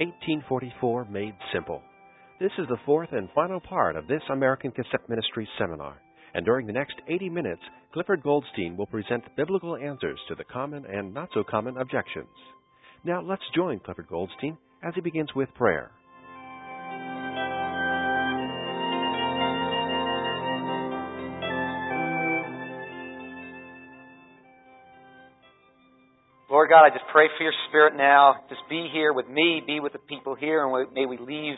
1844 Made Simple. This is the fourth and final part of this American Cassette Ministry seminar, and during the next 80 minutes, Clifford Goldstein will present biblical answers to the common and not so common objections. Now let's join Clifford Goldstein as he begins with prayer. Lord God, I just pray for your Spirit now. Just be here with me, be with the people here, and may we leave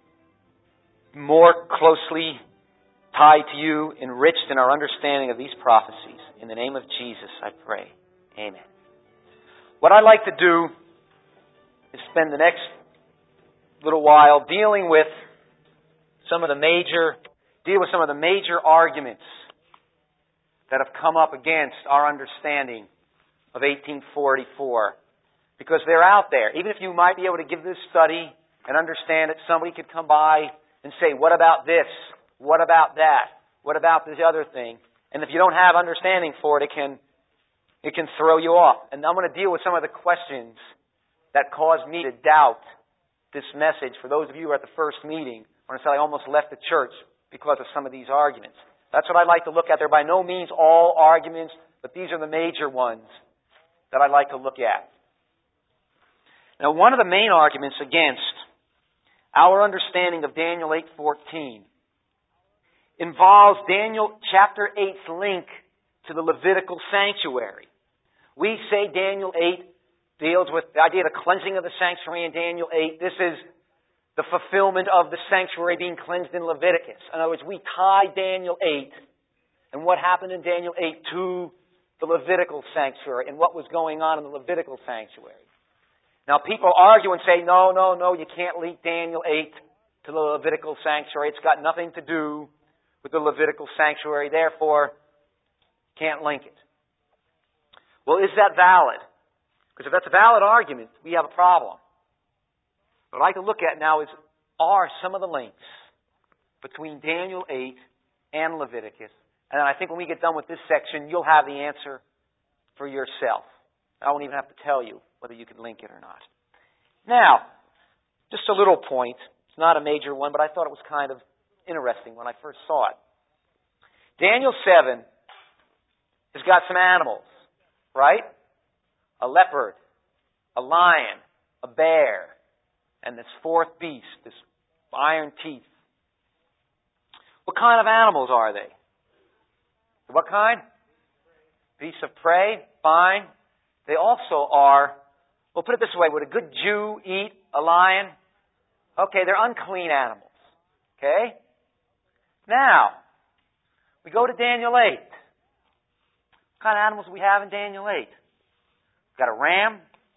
more closely tied to you, enriched in our understanding of these prophecies. In the name of Jesus, I pray. Amen. What I'd like to do is spend the next little while dealing with some of the major arguments that have come up against our understanding of 1844, because they're out there. Even if you might be able to give this study and understand it, somebody could come by and say, what about this? What about that? What about this other thing? And if you don't have understanding for it, it can throw you off. And I'm going to deal with some of the questions that caused me to doubt this message. For those of you who were at the first meeting, I want to say I almost left the church because of some of these arguments. That's what I'd like to look at. They're by no means all arguments, but these are the major ones that I'd like to look at. Now, one of the main arguments against our understanding of Daniel 8:14 involves Daniel chapter 8's link to the Levitical sanctuary. We say Daniel 8 deals with the idea of the cleansing of the sanctuary in Daniel 8. This is the fulfillment of the sanctuary being cleansed in Leviticus. In other words, we tie Daniel 8 and what happened in Daniel 8 to the Levitical sanctuary and what was going on in the Levitical sanctuary. Now, people argue and say, no, you can't link Daniel 8 to the Levitical sanctuary. It's got nothing to do with the Levitical sanctuary, therefore, can't link it. Well, is that valid? Because if that's a valid argument, we have a problem. What I'd like to look at now are some of the links between Daniel 8 and Leviticus. And I think when we get done with this section, you'll have the answer for yourself. I won't even have to tell you whether you can link it or not. Now, just a little point. It's not a major one, but I thought it was kind of interesting when I first saw it. Daniel 7 has got some animals, right? A leopard, a lion, a bear, and this fourth beast, this iron teeth. What kind of animals are they? What kind? Beasts of prey. Fine. They also are, we'll put it this way, would a good Jew eat a lion? Okay, they're unclean animals. Okay? Now, we go to Daniel 8. What kind of animals do we have in Daniel 8? We've got a ram.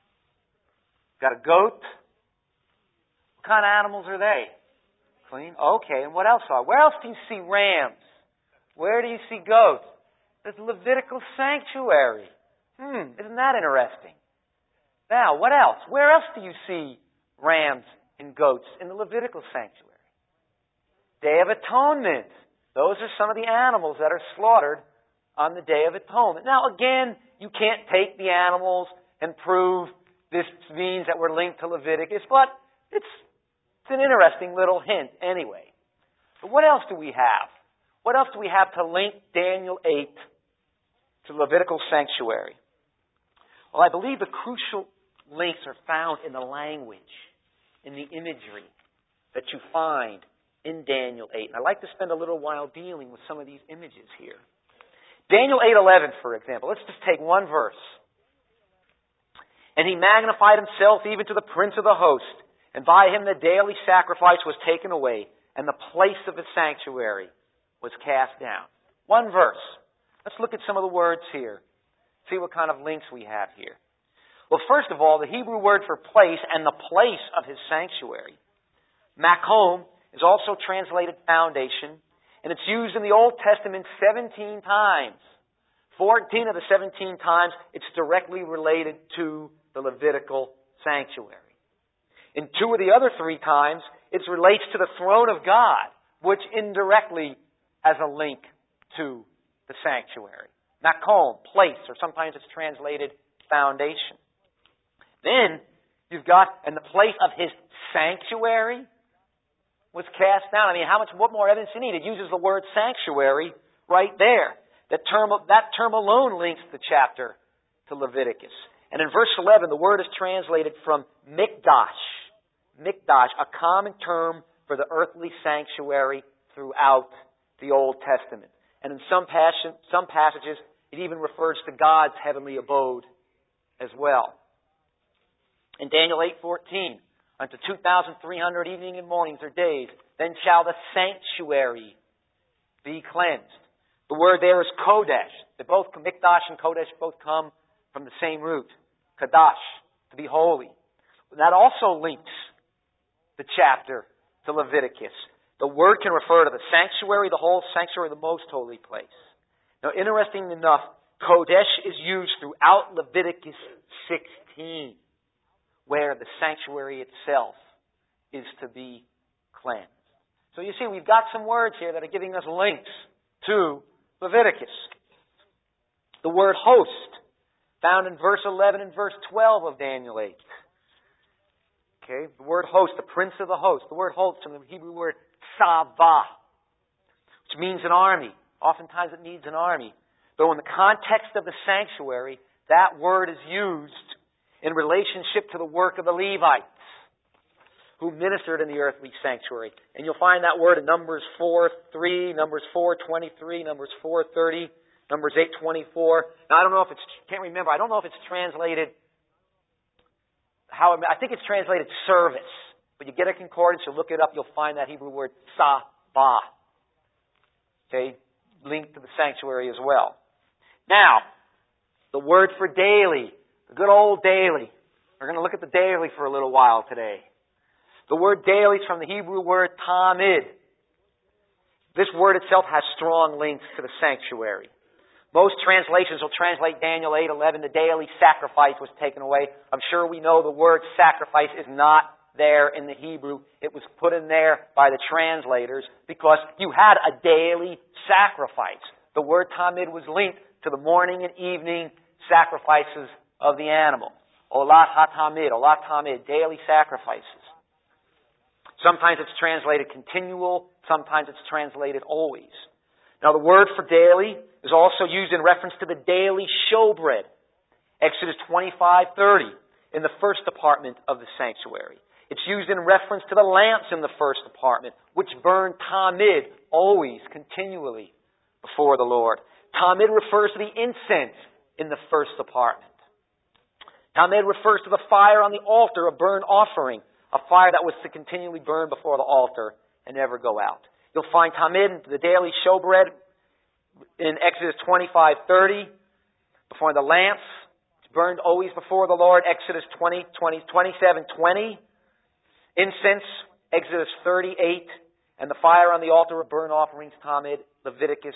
We've got a goat. What kind of animals are they? Clean? Okay, and what else are? Where else do you see rams? Where do you see goats? There's the Levitical sanctuary. Isn't that interesting? Now, what else? Where else do you see rams and goats in the Levitical sanctuary? Day of Atonement. Those are some of the animals that are slaughtered on the Day of Atonement. Now, again, you can't take the animals and prove this means that we're linked to Leviticus, but it's an interesting little hint anyway. But what else do we have? What else do we have to link Daniel 8 to the Levitical sanctuary? Well, I believe the crucial links are found in the language, in the imagery that you find in Daniel 8. And I'd like to spend a little while dealing with some of these images here. Daniel 8:11, for example. Let's just take one verse. And he magnified himself even to the prince of the host, and by him the daily sacrifice was taken away, and the place of the sanctuary was cast down. One verse. Let's look at some of the words here. See what kind of links we have here. Well, first of all, the Hebrew word for place and the place of his sanctuary, makom, is also translated foundation, and it's used in the Old Testament 17 times. 14 of the 17 times, it's directly related to the Levitical sanctuary. In 2 of the other 3 times, it relates to the throne of God, which indirectly has a link to the sanctuary. Makom, place, or sometimes it's translated foundation. Then, You've got, and the place of His sanctuary was cast down. I mean, what more evidence do you need? It uses the word sanctuary right there. That term alone links the chapter to Leviticus. And in verse 11, the word is translated from mikdash. Mikdash, a common term for the earthly sanctuary throughout the Old Testament. And in some passages, it even refers to God's heavenly abode as well. In Daniel 8:14, unto 2,300 evening and mornings or days, then shall the sanctuary be cleansed. The word there is kodesh. Mikdash and kodesh both come from the same root. Kadash, to be holy. That also links the chapter to Leviticus. The word can refer to the sanctuary, the whole sanctuary, the most holy place. Now, interesting enough, kodesh is used throughout Leviticus 16, where the sanctuary itself is to be cleansed. So you see, we've got some words here that are giving us links to Leviticus. The word host, found in verse 11 and verse 12 of Daniel 8. Okay, the word host, the prince of the host. The word host from the Hebrew word savah, which means an army. Oftentimes it means an army. Though in the context of the sanctuary, that word is used in relationship to the work of the Levites who ministered in the earthly sanctuary. And you'll find that word in Numbers 4:3, Numbers 4:23, Numbers 4:30, Numbers 8:24. Now, I don't know if it's translated, I think it's translated service. But you get a concordance, you look it up, you'll find that Hebrew word sabah. Okay, linked to the sanctuary as well. Now, the word for daily, the good old daily. We're going to look at the daily for a little while today. The word daily is from the Hebrew word tamid. This word itself has strong links to the sanctuary. Most translations will translate Daniel 8:11, the daily sacrifice was taken away. I'm sure we know the word sacrifice is not there in the Hebrew. It was put in there by the translators because you had a daily sacrifice. The word tamid was linked to the morning and evening sacrifices of the animal. Olat tamid, daily sacrifices. Sometimes it's translated continual, sometimes it's translated always. Now the word for daily is also used in reference to the daily showbread. Exodus 25:30 in the first department of the sanctuary. It's used in reference to the lamps in the first department, which burn tamid, always, continually, before the Lord. Tamid refers to the incense in the first department. Tamid refers to the fire on the altar, a burnt offering, a fire that was to continually burn before the altar and never go out. You'll find tamid, the daily showbread, in Exodus 25:30, before the lamps, burned always before the Lord, Exodus 27:20. Incense, Exodus 38, and the fire on the altar of burnt offerings, tamid, Leviticus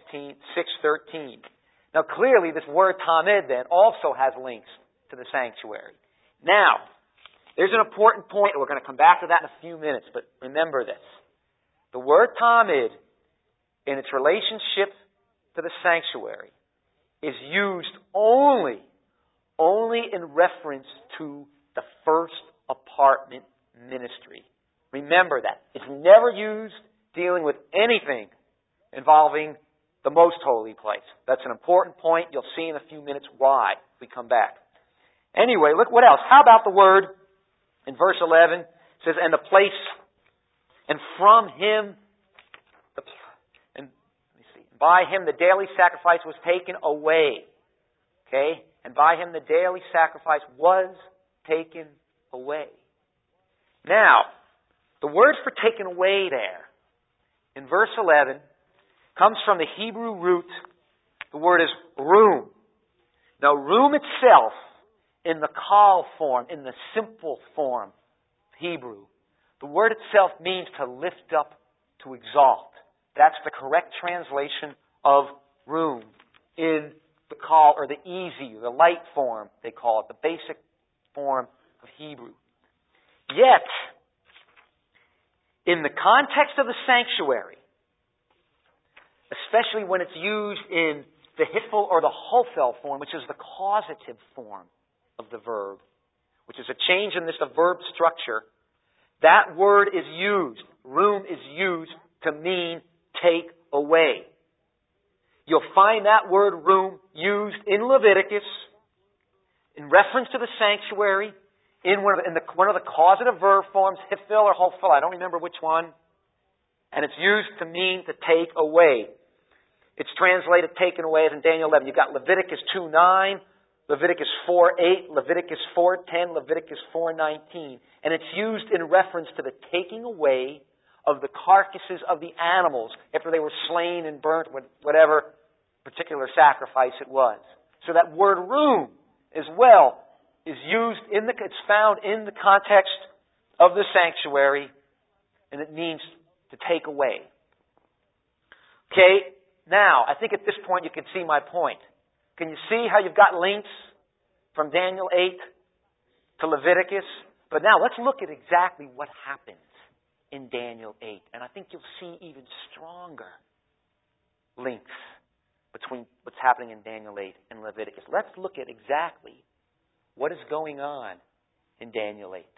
6:13. Now clearly this word tamid then also has links to the sanctuary. Now, there's an important point, and we're going to come back to that in a few minutes, but remember this. The word tamid, in its relationship to the sanctuary, is used only in reference to the first apartment ministry. Remember that. It's never used dealing with anything involving the most holy place. That's an important point. You'll see in a few minutes why we come back. Anyway, look what else. How about the word in verse 11? It says, and the place, and from him, by him the daily sacrifice was taken away. Okay? And by him the daily sacrifice was taken away. Now, the word for taken away there, in verse 11, comes from the Hebrew root. The word is room. Now, room itself, in the kal form, in the simple form, Hebrew, the word itself means to lift up, to exalt. That's the correct translation of room in the kal, or the easy, the light form, they call it, the basic form of Hebrew. Yet, in the context of the sanctuary, especially when it's used in the hitful or the hofel form, which is the causative form of the verb, which is a change in this verb structure, that word is used, room is used to mean take away. You'll find that word room used in Leviticus in reference to the sanctuary, in one of the causative verb forms, hifil or hofil, I don't remember which one. And it's used to mean to take away. It's translated taken away as in Daniel 11. You've got Leviticus 2:9, Leviticus 4:8, Leviticus 4:10, Leviticus 4:19. And it's used in reference to the taking away of the carcasses of the animals after they were slain and burnt with whatever particular sacrifice it was. So that word room as well is used it's found in the context of the sanctuary, and it means to take away. Okay, now, I think at this point you can see my point. Can you see how you've got links from Daniel 8 to Leviticus? But now let's look at exactly what happens in Daniel 8. And I think you'll see even stronger links between what's happening in Daniel 8 and Leviticus. Let's look at exactly what is going on in Daniel 8.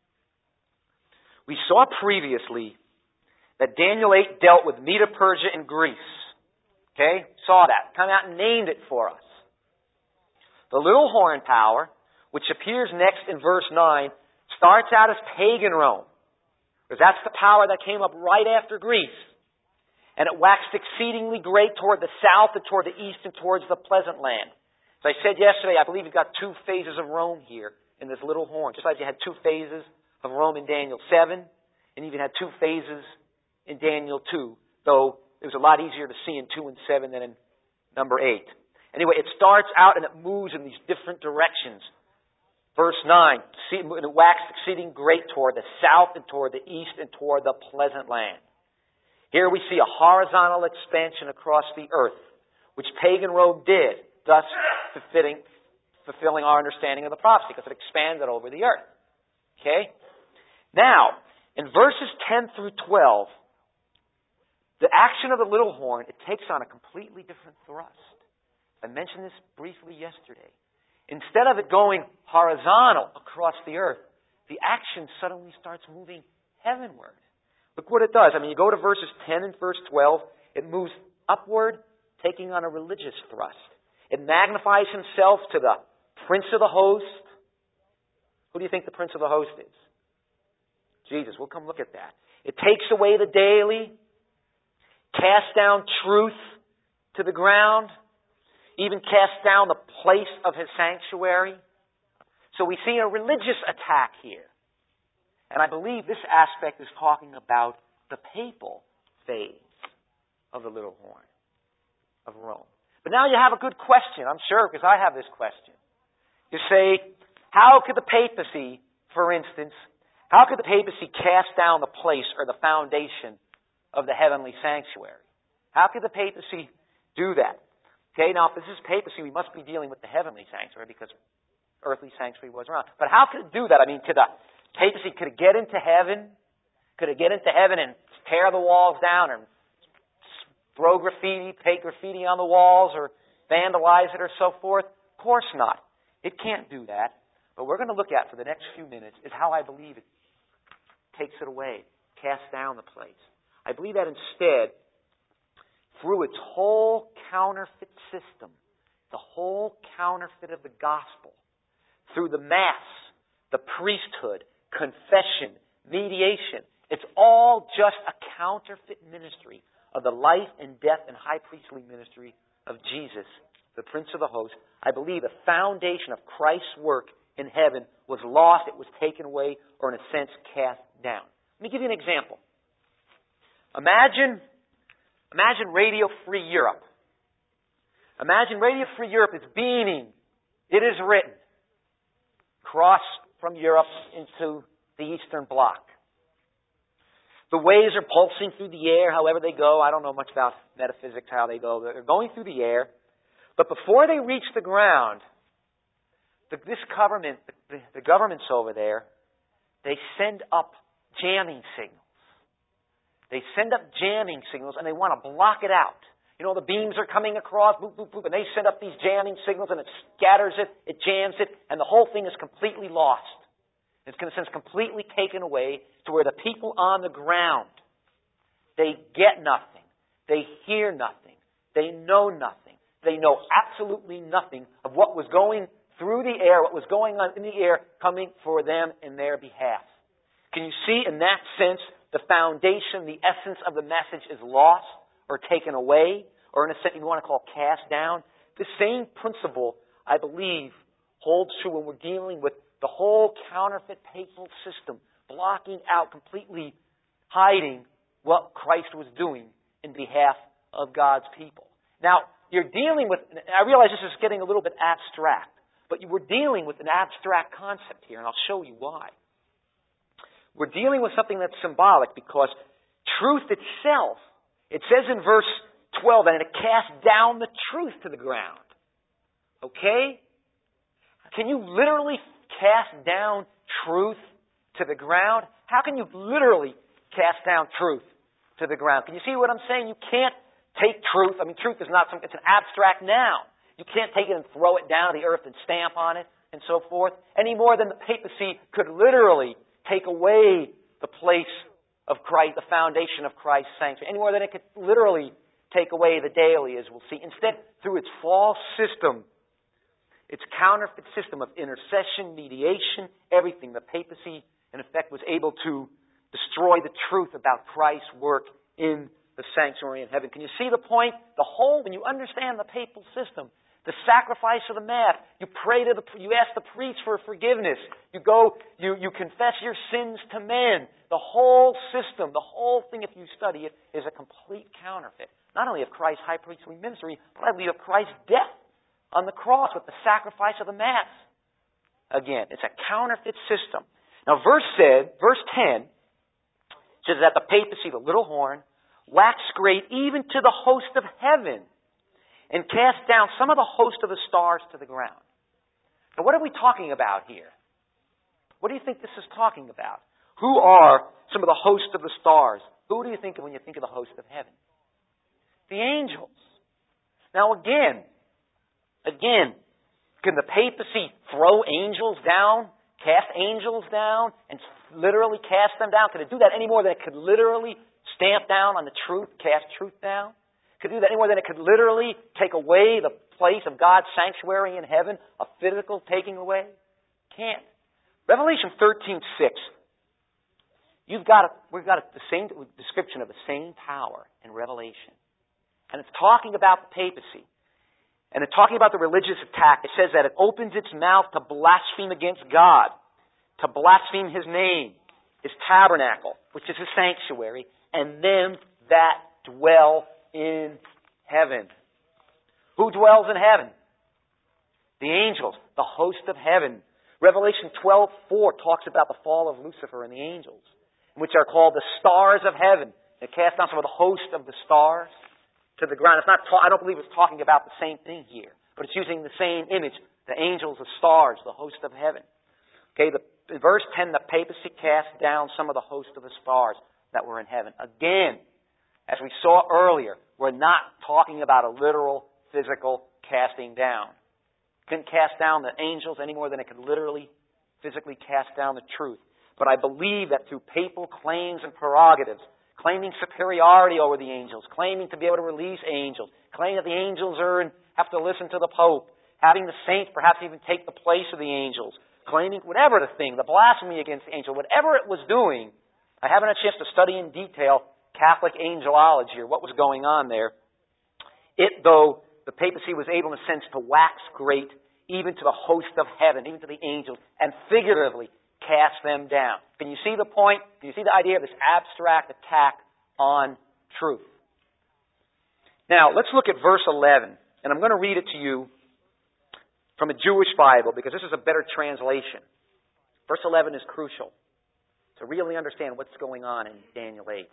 We saw previously that Daniel 8 dealt with Medo Persia and Greece. Okay? Saw that. Come out and named it for us. The little horn power, which appears next in verse 9, starts out as pagan Rome. Because that's the power that came up right after Greece. And it waxed exceedingly great toward the south and toward the east and towards the pleasant land. As I said yesterday, I believe you've got two phases of Rome here in this little horn. Just like you had two phases of Rome in Daniel 7, and even had two phases in Daniel 2, though it was a lot easier to see in 2 and 7 than in number 8. Anyway, it starts out and it moves in these different directions. Verse 9, it waxed exceeding great toward the south and toward the east and toward the pleasant land. Here we see a horizontal expansion across the earth, which pagan Rome did, thus fulfilling our understanding of the prophecy, because it expanded over the earth. Okay? Now, in verses 10 through 12, the action of the little horn, it takes on a completely different thrust. I mentioned this briefly yesterday. Instead of it going horizontal across the earth, the action suddenly starts moving heavenward. Look what it does. You go to verses 10 and verse 12, it moves upward, taking on a religious thrust. It magnifies himself to the prince of the host. Who do you think the prince of the host is? Jesus. We'll come look at that. It takes away the daily, casts down truth to the ground, even casts down the place of his sanctuary. So we see a religious attack here. And I believe this aspect is talking about the papal phase of the little horn of Rome. But now you have a good question, I'm sure, because I have this question. You say, how could the papacy, for instance, how could the papacy cast down the place or the foundation of the heavenly sanctuary? How could the papacy do that? Okay, now if this is papacy, we must be dealing with the heavenly sanctuary because earthly sanctuary was around. But how could it do that? To the papacy, could it get into heaven? Could it get into heaven and tear the walls down and throw graffiti, paint graffiti on the walls or vandalize it or so forth? Of course not. It can't do that. But we're going to look at for the next few minutes is how I believe it takes it away, casts down the place. I believe that instead, through its whole counterfeit system, the whole counterfeit of the gospel, through the Mass, the priesthood, confession, mediation, it's all just a counterfeit ministry of the life and death and high priestly ministry of Jesus, the Prince of the Host. I believe the foundation of Christ's work in heaven was lost, it was taken away, or in a sense cast down. Let me give you an example. Imagine Radio Free Europe. Imagine Radio Free Europe is beaming. It is written. Cross from Europe into the Eastern Bloc. The waves are pulsing through the air, however they go. I don't know much about metaphysics, how they go. They're going through the air. But before they reach the ground, the governments over there, they send up jamming signals. They send up jamming signals and they want to block it out. The beams are coming across, boop, boop, boop, and they send up these jamming signals and it scatters it, it jams it, and the whole thing is completely lost. It's in a sense completely taken away to where the people on the ground, they get nothing. They hear nothing. They know nothing. They know absolutely nothing of what was going through the air, what was going on in the air, coming for them in their behalf. Can you see in that sense the foundation, the essence of the message is lost or taken away, or in a sense you want to call cast down? The same principle, I believe, holds true when we're dealing with the whole counterfeit papal system, blocking out, completely hiding what Christ was doing in behalf of God's people. Now, you're dealing with, and I realize this is getting a little bit abstract, but we're dealing with an abstract concept here, and I'll show you why. We're dealing with something that's symbolic because truth itself, it says in verse 12, and it cast down the truth to the ground. Okay? Can you literally cast down truth to the ground? How can you literally cast down truth to the ground? Can you see what I'm saying? You can't take truth. I mean, truth is not something, it's an abstract noun. You can't take it and throw it down to the earth and stamp on it and so forth, any more than the papacy could literally take away the place of Christ, the foundation of Christ's sanctuary, any more than it could literally take away the daily, as we'll see. Instead, through its false system, its counterfeit system of intercession, mediation, everything, the papacy, in effect, was able to destroy the truth about Christ's work in the sanctuary in heaven. Can you see the point? The whole, when you understand the papal system, the sacrifice of the Mass, you pray to you ask the priest for forgiveness. You go, you confess your sins to men. The whole system, the whole thing, if you study it, is a complete counterfeit. Not only of Christ's high priestly ministry, but I believe of Christ's death on the cross with the sacrifice of the Mass. Again, it's a counterfeit system. Now, verse 10 says that the papacy, the little horn, waxed great even to the host of heaven, and cast down some of the host of the stars to the ground. Now, what are we talking about here? What do you think this is talking about? Who are some of the host of the stars? Who do you think of when you think of the host of heaven? The angels. Now, again, can the papacy throw angels down, cast angels down, and literally cast them down? Could it do that any more than it could literally stamp down on the truth, cast truth down? Could do that any more than it could literally take away the place of God's sanctuary in heaven, a physical taking away? Can't. Revelation 13:6. We've got the same description of the same power in Revelation. And it's talking about the papacy. And it's talking about the religious attack. It says that it opens its mouth to blaspheme against God, to blaspheme His name, His tabernacle, which is His sanctuary, and them that dwell in heaven. Who dwells in heaven? The angels, the host of heaven. Revelation 12:4 talks about the fall of Lucifer and the angels, which are called the stars of heaven. They cast down some of the host of the stars to the ground. It's not. I don't believe it's talking about the same thing here, but it's using the same image. The angels, the stars, the host of heaven. Okay, in verse 10, the papacy cast down some of the host of the stars that were in heaven. Again, as we saw earlier, we're not talking about a literal, physical casting down. Couldn't cast down the angels any more than it could literally, physically cast down the truth. But I believe that through papal claims and prerogatives, claiming superiority over the angels, claiming to be able to release angels, claiming that the angels have to listen to the Pope, having the saints perhaps even take the place of the angels, claiming whatever the thing, the blasphemy against the angel, whatever it was doing. I haven't had a chance to study in detail Catholic angelology or what was going on there. Though the papacy was able in a sense to wax great even to the host of heaven, even to the angels, and figuratively cast them down. Can you see the point? Can you see the idea of this abstract attack on truth? Now, let's look at verse 11, and I'm going to read it to you from a Jewish Bible because this is a better translation. Verse 11 is crucial to really understand what's going on in Daniel 8.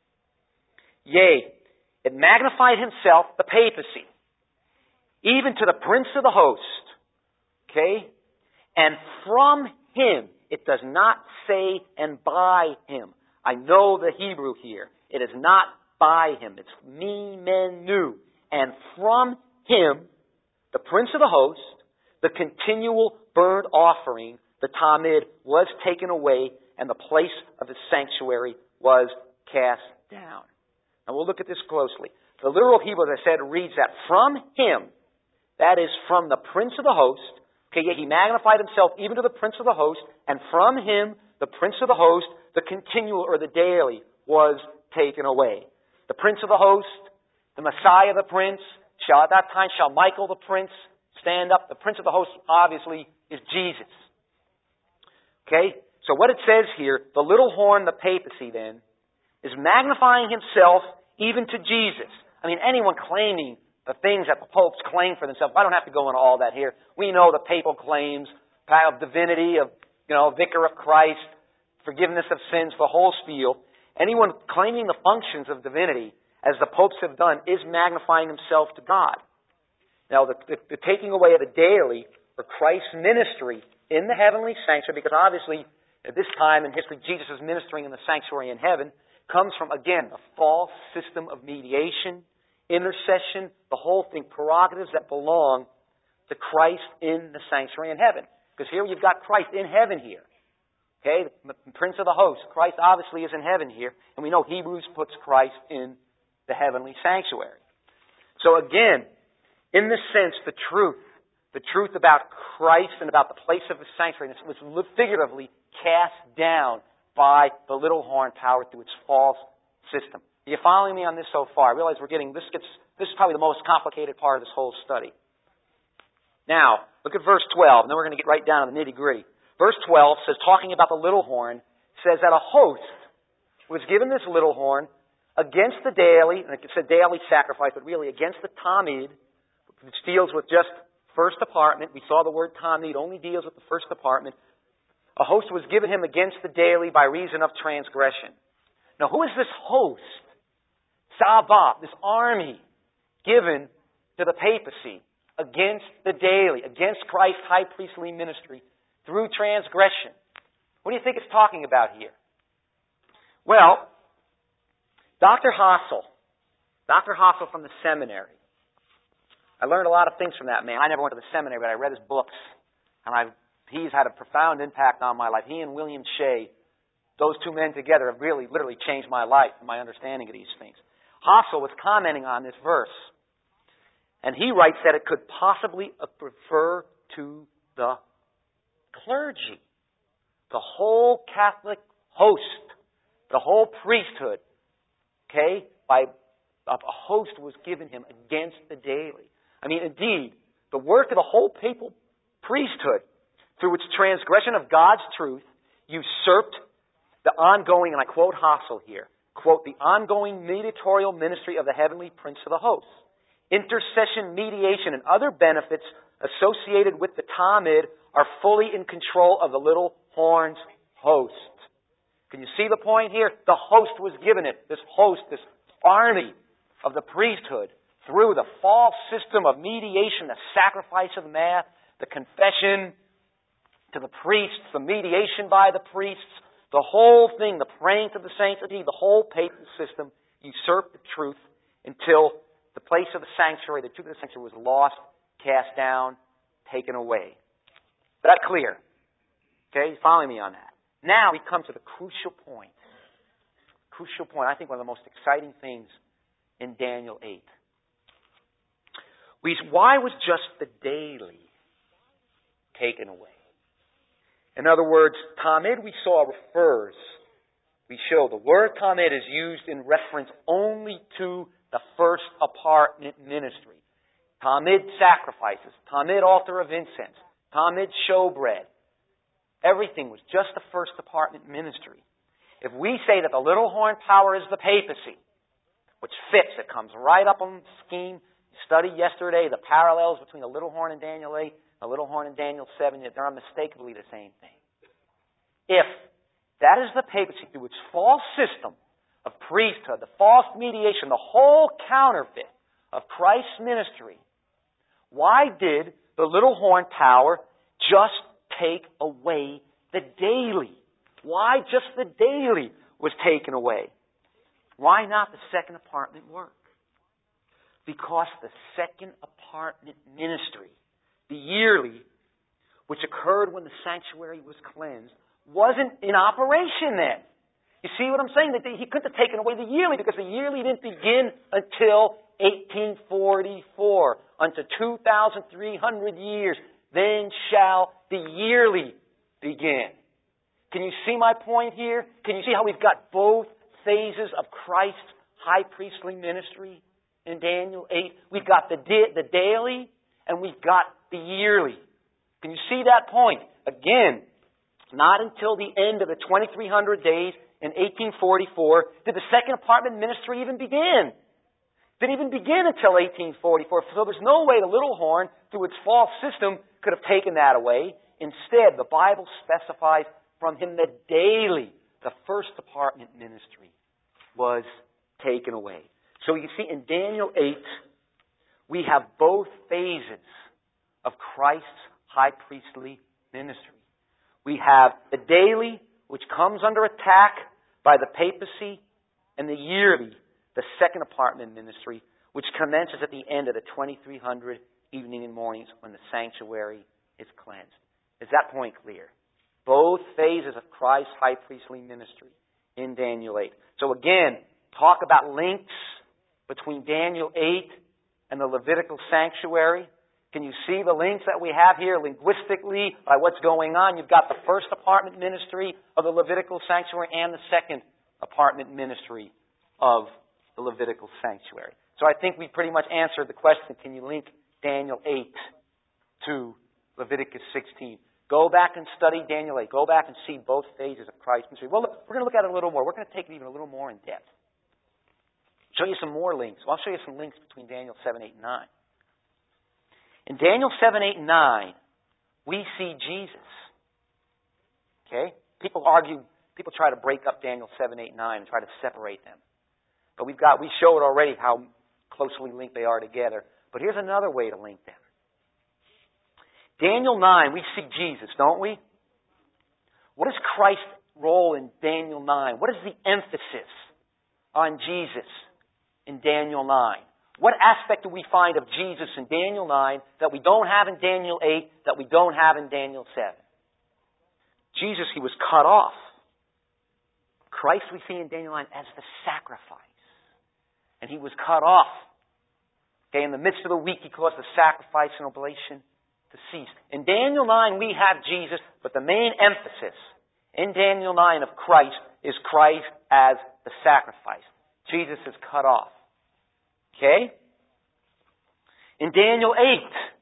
Yea, it magnified himself, the papacy, even to the prince of the host. Okay? And from him, it does not say and by him. I know the Hebrew here. It is not by him. It's mimenu. And from him, the prince of the host, the continual burnt offering the Talmud was taken away and the place of the sanctuary was cast down. Now we'll look at this closely. The literal Hebrew, as I said, reads that from him, that is from the prince of the host, okay, yet he magnified himself even to the prince of the host, and from him, the prince of the host, the continual or the daily was taken away. The prince of the host, the Messiah the prince, at that time shall Michael the prince stand up. The prince of the host obviously is Jesus. Okay? So what it says here, the little horn, the papacy then, is magnifying himself even to Jesus. I mean, anyone claiming the things that the popes claim for themselves, I don't have to go into all that here. We know the papal claims of divinity, of, vicar of Christ, forgiveness of sins, the whole spiel. Anyone claiming the functions of divinity, as the popes have done, is magnifying himself to God. Now, the taking away of the daily, or Christ's ministry in the heavenly sanctuary, because obviously at this time in history Jesus is ministering in the sanctuary in heaven, comes from, again, a false system of mediation, intercession, the whole thing, prerogatives that belong to Christ in the sanctuary in heaven. Because here you've got Christ in heaven here. Okay, the Prince of the host. Christ obviously is in heaven here, and we know Hebrews puts Christ in the heavenly sanctuary. So again, in this sense, the truth about Christ and about the place of the sanctuary was figuratively cast down by the little horn power through its false system. Are you following me on this so far? I realize this is probably the most complicated part of this whole study. Now, look at verse 12, and then we're going to get right down to the nitty-gritty. Verse 12 says, talking about the little horn, says that a host was given this little horn against the daily, and it said daily sacrifice, but really against the Talmud, which deals with just first department. We saw the word Talmud only deals with the first department. A host was given him against the daily by reason of transgression. Now, who is this host? Sabbath, this army given to the papacy against the daily, against Christ's high priestly ministry through transgression. What do you think it's talking about here? Well, Dr. Hassel from the seminary. I learned a lot of things from that man. I never went to the seminary, but I read his books, and he's had a profound impact on my life. He and William Shea, those two men together have really, literally changed my life and my understanding of these things. Hassel was commenting on this verse, and he writes that it could possibly refer to the clergy, the whole Catholic host, the whole priesthood. Okay? A host was given him against the daily. I mean, indeed, the work of the whole papal priesthood, through its transgression of God's truth, usurped the ongoing, and I quote Hassel here, quote, the ongoing mediatorial ministry of the heavenly Prince of the hosts. Intercession, mediation, and other benefits associated with the Talmud are fully in control of the little horn's host. Can you see the point here? The host was given it. This host, this army of the priesthood, through the false system of mediation, the sacrifice of the Mass, the confession to the priests, the mediation by the priests, the whole thing, the praying to the sanctity, the whole papal system usurped the truth until the place of the sanctuary, the truth of the sanctuary was lost, cast down, taken away. Is that clear? Okay, following me on that. Now we come to the crucial point. Crucial point, I think one of the most exciting things in Daniel 8. Why was just the daily taken away? In other words, Talmud we saw the word Talmud is used in reference only to the first apartment ministry. Talmud sacrifices, Talmud altar of incense, Talmud showbread. Everything was just the first apartment ministry. If we say that the little horn power is the papacy, which fits, it comes right up on the scheme. You studied yesterday the parallels between the little horn in Daniel 8, the little horn in Daniel 7, they're unmistakably the same thing. If that is the papacy through its false system of priesthood, the false mediation, the whole counterfeit of Christ's ministry, why did the little horn power just take away the daily? Why just the daily was taken away? Why not the second apartment work? Because the second apartment ministry, the yearly, which occurred when the sanctuary was cleansed, wasn't in operation then. You see what I'm saying? That he couldn't have taken away the yearly because the yearly didn't begin until 1844. Unto 2,300 years, then shall the yearly begin. Can you see my point here? Can you see how we've got both phases of Christ's high priestly ministry in Daniel 8? We've got the daily and we've got the yearly. Can you see that point? Again, not until the end of the 2,300 days in 1844 did the second apartment ministry even begin. Didn't even begin until 1844. So there's no way the little horn, through its false system, could have taken that away. Instead, the Bible specifies from him that daily the first apartment ministry was taken away. So you see, in Daniel 8, we have both phases of Christ's high priestly ministry. We have the daily, which comes under attack by the papacy, and the yearly, the second apartment ministry, which commences at the end of the 2,300 evening and mornings when the sanctuary is cleansed. Is that point clear? Both phases of Christ's high priestly ministry in Daniel 8. So again, talk about links between Daniel 8 and the Levitical sanctuary. Can you see the links that we have here linguistically by what's going on? You've got the first apartment ministry of the Levitical sanctuary and the second apartment ministry of the Levitical sanctuary. So I think we pretty much answered the question, can you link Daniel 8 to Leviticus 16? Go back and study Daniel 8. Go back and see both phases of Christ's ministry. Well, look, we're going to look at it a little more. We're going to take it even a little more in depth. Show you some more links. Well, I'll show you some links between Daniel 7, 8, and 9. In Daniel 7, 8, and 9, we see Jesus. Okay? People try to break up Daniel 7, 8, and 9 and try to separate them. But we showed already how closely linked they are together. But here's another way to link them. Daniel 9, we see Jesus, don't we? What is Christ's role in Daniel 9? What is the emphasis on Jesus in Daniel 9? What aspect do we find of Jesus in Daniel 9 that we don't have in Daniel 8, that we don't have in Daniel 7? Jesus, he was cut off. Christ we see in Daniel 9 as the sacrifice. And he was cut off. Okay, in the midst of the week, he caused the sacrifice and oblation to cease. In Daniel 9, we have Jesus, but the main emphasis in Daniel 9 of Christ is Christ as the sacrifice. Jesus is cut off. Okay? In Daniel 8,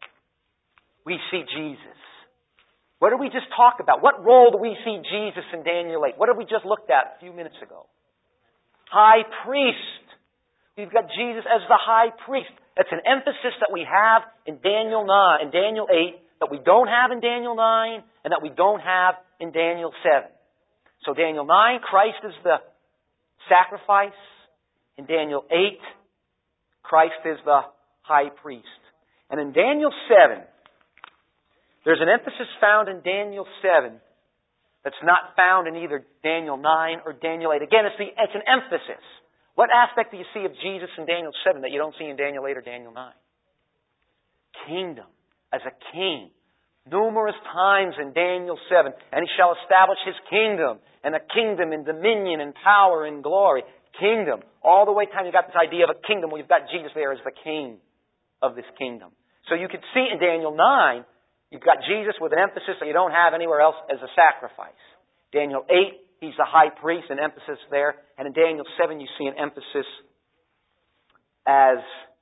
we see Jesus. What did we just talk about? What role do we see Jesus in Daniel 8? What did we just looked at a few minutes ago? High priest. We've got Jesus as the high priest. That's an emphasis that we have in Daniel 9, in Daniel 8, that we don't have in Daniel 9, and that we don't have in Daniel 7. So Daniel 9, Christ is the sacrifice. In Daniel 8, Christ is the high priest. And in Daniel 7, there's an emphasis found in Daniel 7 that's not found in either Daniel 9 or Daniel 8. Again, it's an emphasis. What aspect do you see of Jesus in Daniel 7 that you don't see in Daniel 8 or Daniel 9? Kingdom, as a king. Numerous times in Daniel 7. And he shall establish his kingdom, and a kingdom in dominion and power and glory. Kingdom. All the way time you've got this idea of a kingdom. Well, you've got Jesus there as the king of this kingdom. So you can see in Daniel 9, you've got Jesus with an emphasis that you don't have anywhere else as a sacrifice. Daniel 8, he's the high priest, an emphasis there. And in Daniel 7, you see an emphasis as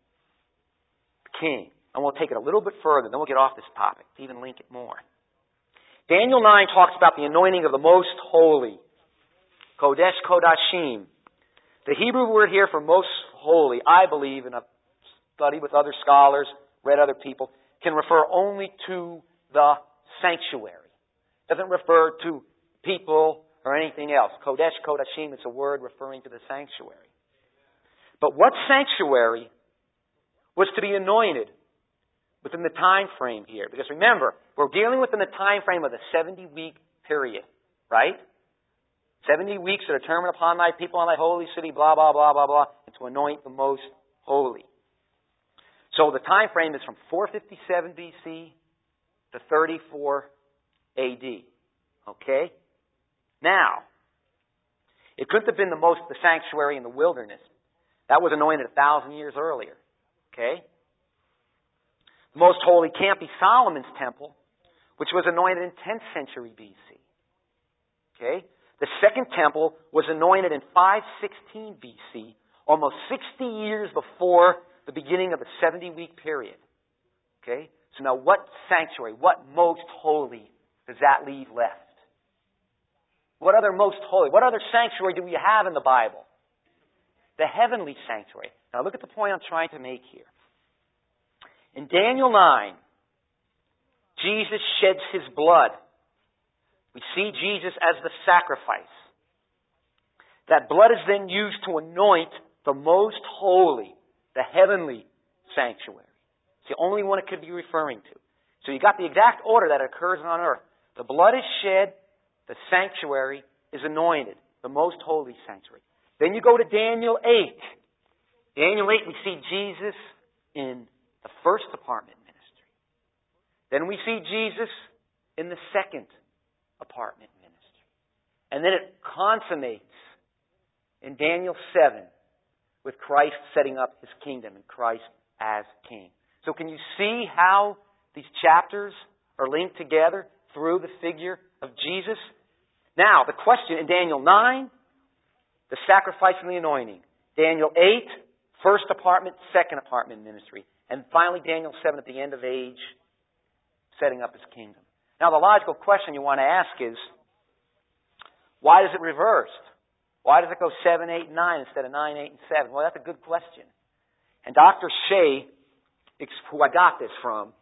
king. And we'll take it a little bit further, then we'll get off this topic to even link it more. Daniel 9 talks about the anointing of the most holy. Kodesh Kodashim. The Hebrew word here for most holy, I believe, and I've studied with other scholars, read other people, can refer only to the sanctuary. It doesn't refer to people or anything else. Kodesh Kodashim is a word referring to the sanctuary. But what sanctuary was to be anointed within the time frame here? Because remember, we're dealing within the time frame of the 70-week period, right? 70 weeks are determined upon thy people on thy holy city, blah, blah, blah, blah, blah, and to anoint the most holy. So the time frame is from 457 BC to 34 A.D. Okay? Now, it couldn't have been the sanctuary in the wilderness. That was anointed 1,000 years earlier. Okay? The most holy can't be Solomon's temple, which was anointed in 10th century B.C. Okay? The second temple was anointed in 516 B.C., almost 60 years before the beginning of the 70-week period. Okay? So now what sanctuary, what most holy does that leave left? What other most holy, what other sanctuary do we have in the Bible? The heavenly sanctuary. Now look at the point I'm trying to make here. In Daniel 9, Jesus sheds His blood. We see Jesus as the sacrifice. That blood is then used to anoint the most holy, the heavenly sanctuary. It's the only one it could be referring to. So you got the exact order that occurs on earth. The blood is shed, the sanctuary is anointed, the most holy sanctuary. Then you go to Daniel 8. Daniel 8, we see Jesus in the first apartment ministry. Then we see Jesus in the second apartment ministry. And then it consummates in Daniel 7 with Christ setting up His kingdom and Christ as king. So can you see how these chapters are linked together through the figure of Jesus? Now, the question in Daniel 9, the sacrifice and the anointing. Daniel 8, first apartment, second apartment ministry. And finally, Daniel 7 at the end of age, setting up His kingdom. Now, the logical question you want to ask is, why is it reversed? Why does it go 7, 8, and 9 instead of 9, 8, and 7? Well, that's a good question. And Dr. Shea, who I got this from,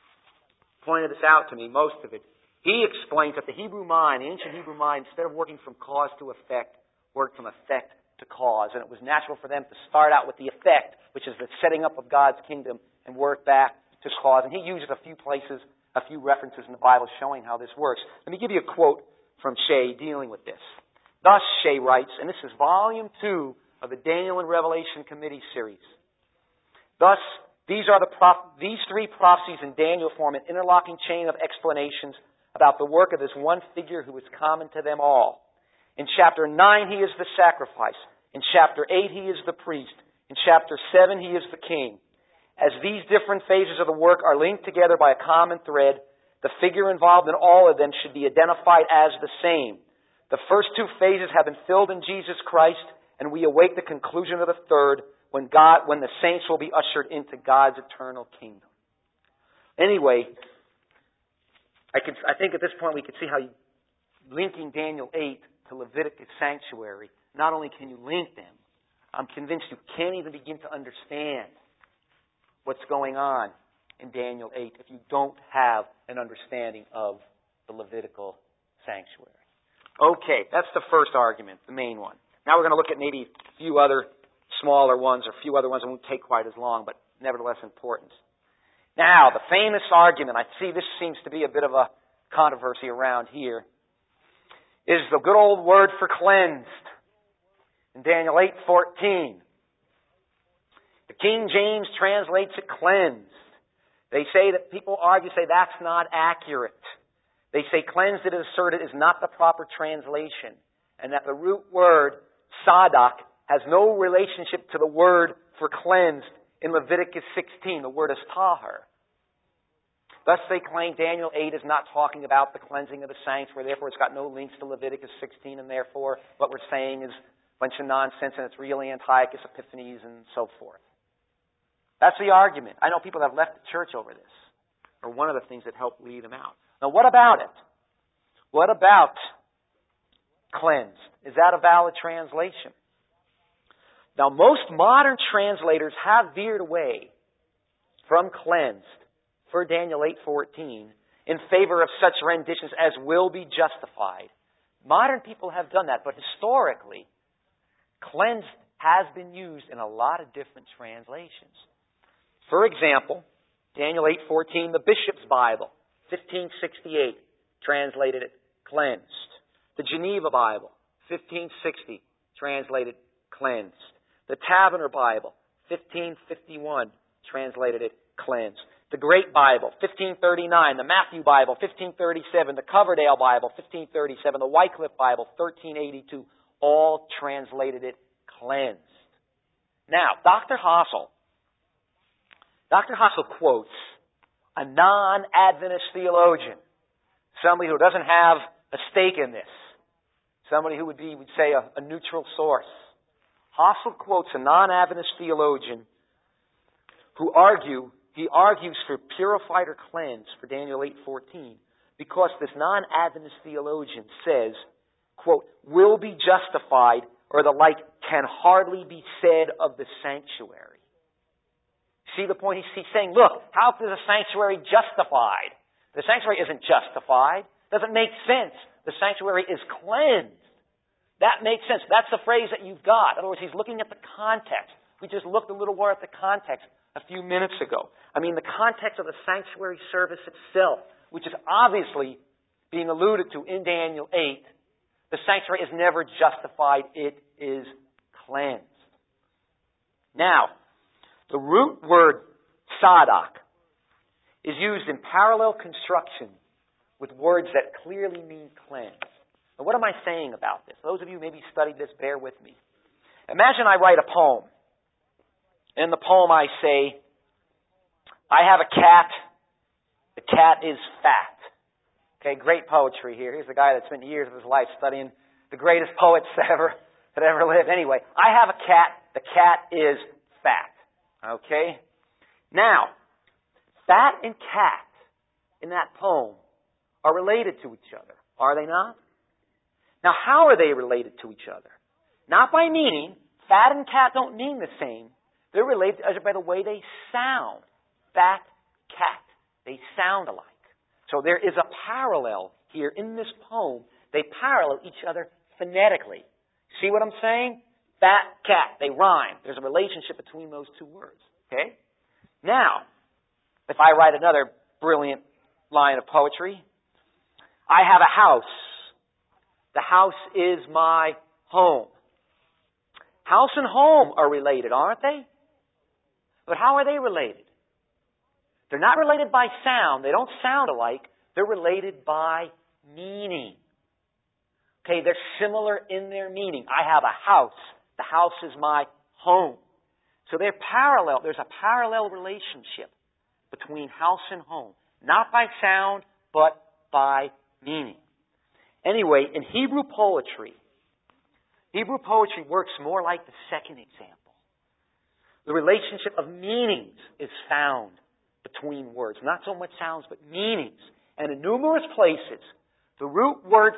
pointed this out to me, most of it. He explains that the Hebrew mind, the ancient Hebrew mind, instead of working from cause to effect, worked from effect to cause. And it was natural for them to start out with the effect, which is the setting up of God's kingdom, and work back to cause. And he uses a few places, a few references in the Bible showing how this works. Let me give you a quote from Shea dealing with this. Thus, Shea writes, and this is volume 2 of the Daniel and Revelation Committee series. Thus, these three prophecies in Daniel form an interlocking chain of explanations about the work of this one figure who is common to them all. In chapter 9, He is the sacrifice. In chapter 8, He is the priest. In chapter 7, He is the king. As these different phases of the work are linked together by a common thread, the figure involved in all of them should be identified as the same. The first two phases have been filled in Jesus Christ, and we await the conclusion of the third, when the saints will be ushered into God's eternal kingdom. Anyway, I think at this point we can see how linking Daniel 8 to Leviticus sanctuary, not only can you link them, I'm convinced you can't even begin to understand what's going on in Daniel 8 if you don't have an understanding of the Levitical sanctuary. Okay, that's the first argument, the main one. Now we're going to look at maybe a few other smaller ones, or a few other ones that won't take quite as long, but nevertheless important. Now, the famous argument, I see this seems to be a bit of a controversy around here, is the good old word for cleansed. In Daniel 8:14, the King James translates it cleansed. They say that people argue, say that's not accurate. They say cleansed, it is asserted, is not the proper translation, and that the root word, sadak, has no relationship to the word for cleansed in Leviticus 16. The word is tahar. Thus they claim Daniel 8 is not talking about the cleansing of the sanctuary, therefore it's got no links to Leviticus 16, and therefore what we're saying is a bunch of nonsense, and it's really Antiochus Epiphanes and so forth. That's the argument. I know people have left the church over this, or one of the things that helped lead them out. Now, what about it? What about cleansed? Is that a valid translation? Now, most modern translators have veered away from cleansed for Daniel 8:14 in favor of such renditions as will be justified. Modern people have done that, but historically, cleansed has been used in a lot of different translations. For example, Daniel 8:14, the Bishop's Bible, 1568, translated it cleansed. The Geneva Bible, 1560, translated cleansed. The Taverner Bible, 1551, translated it cleansed. The Great Bible, 1539. The Matthew Bible, 1537. The Coverdale Bible, 1537. The Wycliffe Bible, 1382. All translated it cleansed. Now, Dr. Hassel quotes a non-Adventist theologian, somebody who doesn't have a stake in this, somebody who would say a neutral source. Hassel quotes a non-Adventist theologian who argues for purified or cleansed for Daniel 8:14 because this non-Adventist theologian says, quote, will be justified or the like can hardly be said of the sanctuary. See the point? He's saying, look, how is a sanctuary justified? The sanctuary isn't justified. Doesn't make sense. The sanctuary is cleansed. That makes sense. That's the phrase that you've got. In other words, he's looking at the context. We just looked a little more at the context a few minutes ago. I mean, the context of the sanctuary service itself, which is obviously being alluded to in Daniel 8, the sanctuary is never justified. It is cleansed. Now, the root word sadak is used in parallel construction with words that clearly mean cleanse. Now, what am I saying about this? Those of you who maybe studied this, bear with me. Imagine I write a poem. In the poem I say, I have a cat. The cat is fat. Okay, great poetry here. Here's a guy that spent years of his life studying the greatest poets that ever lived. Anyway, I have a cat. The cat is fat. Okay? Now, fat and cat in that poem are related to each other. Are they not? Now, how are they related to each other? Not by meaning. Fat and cat don't mean the same. They're related by the way they sound. Fat, cat. They sound alike. So there is a parallel here in this poem. They parallel each other phonetically. See what I'm saying? Fat, cat. They rhyme. There's a relationship between those two words. Okay? Now, if I write another brilliant line of poetry, I have a house. The house is my home. House and home are related, aren't they? But how are they related? They're not related by sound. They don't sound alike. They're related by meaning. Okay, they're similar in their meaning. I have a house. The house is my home. So they're parallel. There's a parallel relationship between house and home. Not by sound, but by meaning. Anyway, in Hebrew poetry works more like the second example. The relationship of meanings is found between words. Not so much sounds, but meanings. And in numerous places, the root word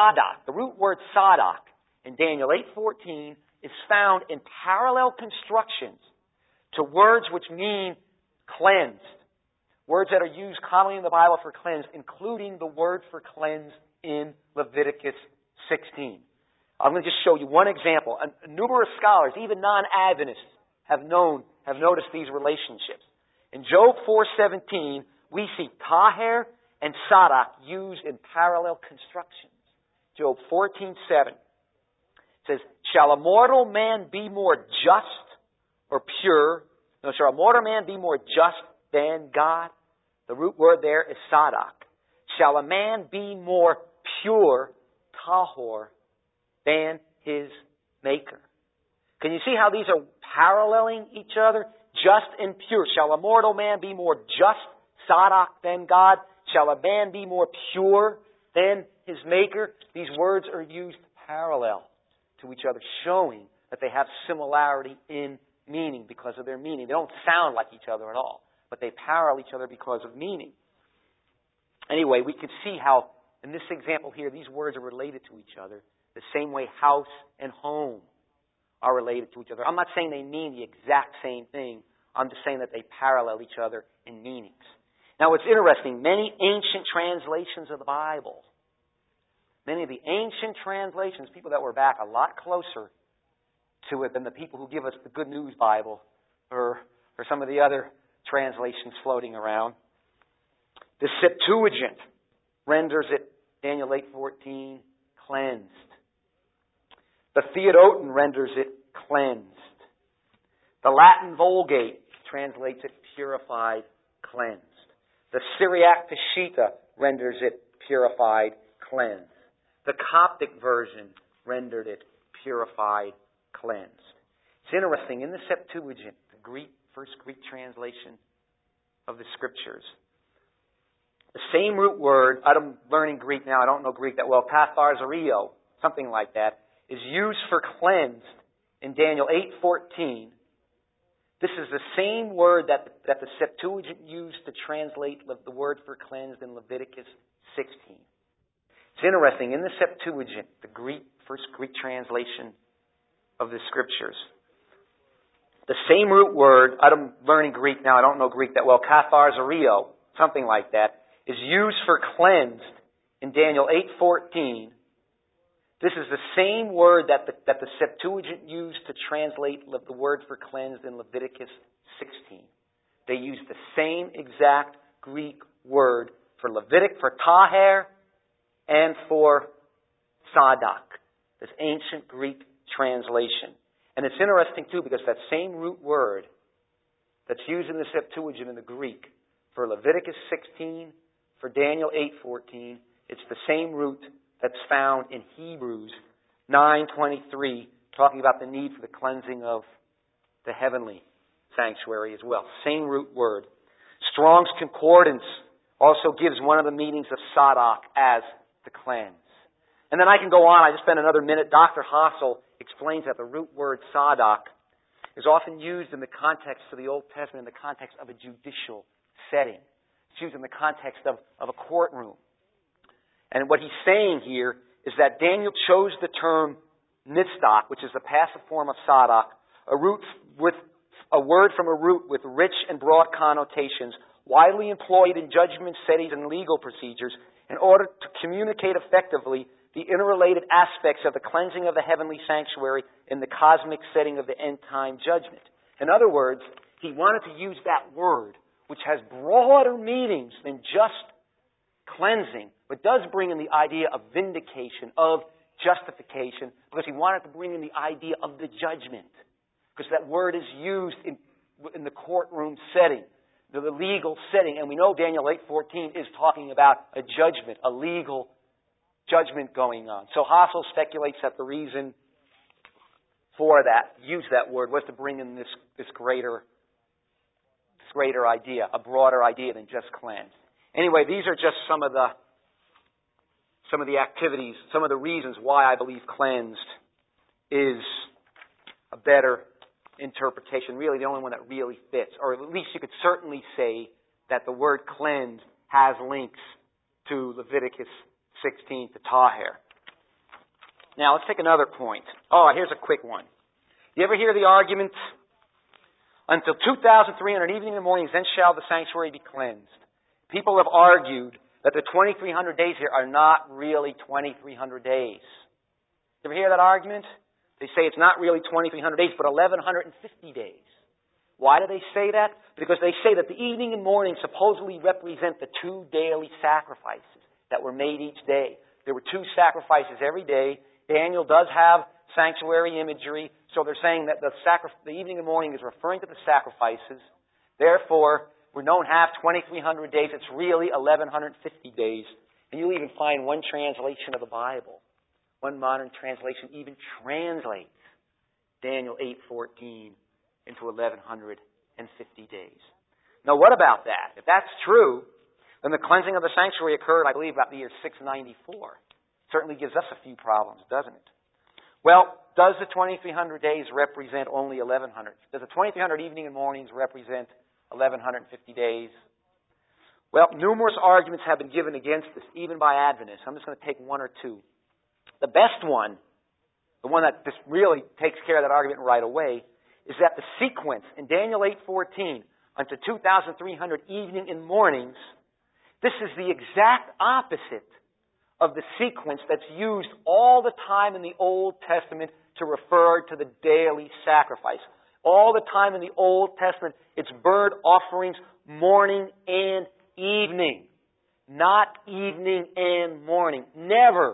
sadak in Daniel 8:14 is found in parallel constructions to words which mean cleansed. Words that are used commonly in the Bible for cleansed, including the word for cleansed in Leviticus 16. I'm going to just show you one example. Numerous scholars, even non-Adventists, have noticed these relationships. In Job 4:17, we see taher and sadak used in parallel constructions. Job 14:7 says, shall a mortal man be more just or pure? No, shall a mortal man be more just than God? The root word there is sadak. Shall a man be more pure, tahor, than his Maker? Can you see how these are paralleling each other? Just and pure. Shall a mortal man be more just, sadak, than God? Shall a man be more pure than his Maker? These words are used parallel to each other, showing that they have similarity in meaning because of their meaning. They don't sound like each other at all, but they parallel each other because of meaning. Anyway, we can see how, in this example here, these words are related to each other the same way house and home are related to each other. I'm not saying they mean the exact same thing. I'm just saying that they parallel each other in meanings. Now, it's interesting. Many ancient translations of the Bible, many of the ancient translations, people that were back a lot closer to it than the people who give us the Good News Bible or some of the other translations floating around. The Septuagint renders it, Daniel 8:14, cleansed. The Theodotin renders it cleansed. The Latin Vulgate translates it purified cleansed. The Syriac Peshitta renders it purified, cleansed. The Coptic version rendered it purified, cleansed. It's interesting, in the Septuagint, the first Greek translation of the Scriptures, the same root word, I'm learning Greek now, I don't know Greek that well, katharzario, something like that, is used for cleansed in Daniel 8:14. This is the same word that the Septuagint used to translate the word for cleansed in Leviticus 16. It's interesting, in the Septuagint, the first Greek translation of the Scriptures, the same root word, I'm learning Greek now, I don't know Greek that well, katharzario, something like that, is used for cleansed in Daniel 8:14. This is the same word that the Septuagint used to translate the word for cleansed in Leviticus 16. They used the same exact Greek word for for taher and for sadak, this ancient Greek translation. And it's interesting, too, because that same root word that's used in the Septuagint in the Greek for Leviticus 16, for Daniel 8:14, it's the same root that's found in Hebrews 9:23, talking about the need for the cleansing of the heavenly sanctuary as well. Same root word. Strong's Concordance also gives one of the meanings of sadak as the cleanse. And then I can go on. I just spent another minute. Dr. Hassel explains that the root word sadak is often used in the context of the Old Testament, in the context of a judicial setting. It's used in the context of a courtroom. And what he's saying here is that Daniel chose the term nitstak, which is the passive form of sadak, a word from a root with rich and broad connotations, widely employed in judgment settings and legal procedures, in order to communicate effectively the interrelated aspects of the cleansing of the heavenly sanctuary in the cosmic setting of the end-time judgment. In other words, he wanted to use that word, which has broader meanings than just cleansing, but does bring in the idea of vindication, of justification, because he wanted to bring in the idea of the judgment. Because that word is used in the courtroom setting, the legal setting. And we know Daniel 8:14 is talking about a judgment, a legal judgment going on. So Hassel speculates that the reason for that, use that word, was to bring in this greater idea, a broader idea than just cleanse. Anyway, these are just some of the activities, some of the reasons why I believe cleansed is a better interpretation, really the only one that really fits. Or at least you could certainly say that the word cleansed has links to Leviticus 16, to taher. Now, let's take another point. Oh, here's a quick one. You ever hear the argument, until 2,300 evening and mornings, then shall the sanctuary be cleansed? People have argued that the 2,300 days here are not really 2,300 days. You ever hear that argument? They say it's not really 2,300 days, but 1,150 days. Why do they say that? Because they say that the evening and morning supposedly represent the 2 daily sacrifices that were made each day. There were 2 sacrifices every day. Daniel does have sanctuary imagery, so they're saying that the evening and morning is referring to the sacrifices. Therefore, we don't have 2,300 days. It's really 1,150 days. And you'll even find one translation of the Bible, one modern translation even translates Daniel 8:14 into 1,150 days. Now, what about that? If that's true, then the cleansing of the sanctuary occurred, I believe, about the year 694. Certainly gives us a few problems, doesn't it? Well, does the 2,300 days represent only 1,100? Does the 2,300 evening and mornings represent 1,150 days? Well, numerous arguments have been given against this, even by Adventists. I'm just going to take one or two. The best one, the one that just really takes care of that argument right away, is that the sequence in Daniel 8:14 unto 2,300 evening and mornings, this is the exact opposite of the sequence that's used all the time in the Old Testament to refer to the daily sacrifice. All the time in the Old Testament, it's burnt offerings morning and evening. Not evening and morning. Never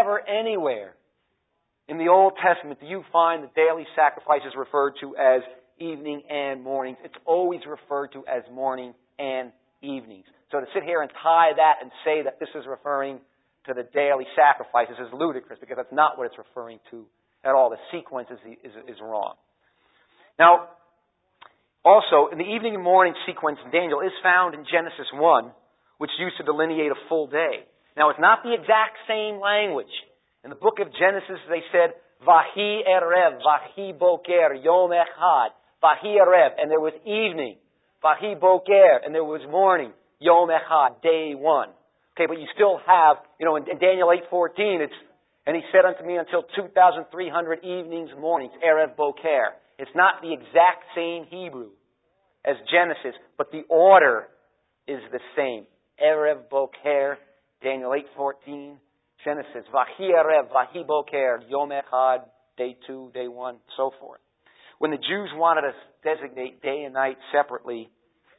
anywhere in the Old Testament do you find the daily sacrifices referred to as evening, and mornings. It's always referred to as morning and evenings. So to sit here and tie that and say that this is referring to the daily sacrifices is ludicrous, because that's not what it's referring to at all. The sequence is wrong. Now, also, in the evening and morning sequence in Daniel is found in Genesis 1, which used to delineate a full day. Now, it's not the exact same language. In the book of Genesis, they said, Vahi erev, Vahi boker, Yom echad, Vahi erev, and there was evening. Vahi boker, and there was morning. Yom echad, day one. Okay, but you still have, in Daniel 8:14, and he said unto me until 2,300 evenings, mornings, erev boker. It's not the exact same Hebrew as Genesis, but the order is the same. Erev boker, Daniel 8:14, Genesis, Vahi erev, Vahi boker, Yom echad, day 2, day 1, so forth. When the Jews wanted to designate day and night separately,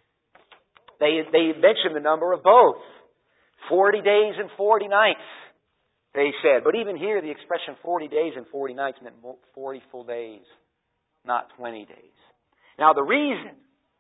they mentioned the number of both. 40 days and 40 nights, they said. But even here, the expression 40 days and 40 nights meant 40 full days, not 20 days. Now, the reason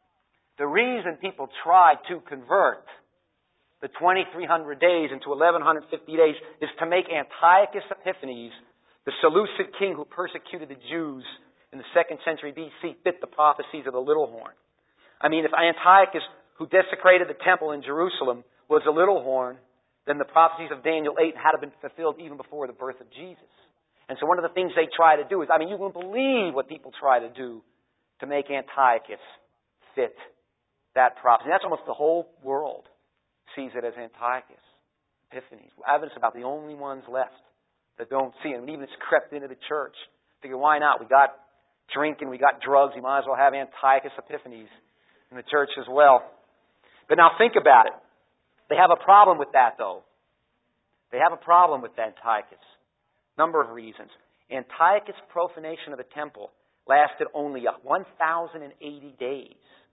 people tried to convert the 2,300 days into 1,150 days is to make Antiochus Epiphanes, the Seleucid king who persecuted the Jews in the 2nd century B.C., fit the prophecies of the little horn. I mean, if Antiochus, who desecrated the temple in Jerusalem, was a little horn, then the prophecies of Daniel 8 had to have been fulfilled even before the birth of Jesus. And so one of the things they try to do is, you wouldn't believe what people try to do to make Antiochus fit that prophecy. And that's almost the whole world sees it as Antiochus, Epiphanes. Adventists are about the only ones left that don't see it. And even it's crept into the church. Figure, why not? We got drinking, we got drugs, you might as well have Antiochus Epiphanes in the church as well. But now think about it. They have a problem with that, though. They have a problem with Antiochus. Number of reasons. Antiochus' profanation of the temple lasted only 1,080 days.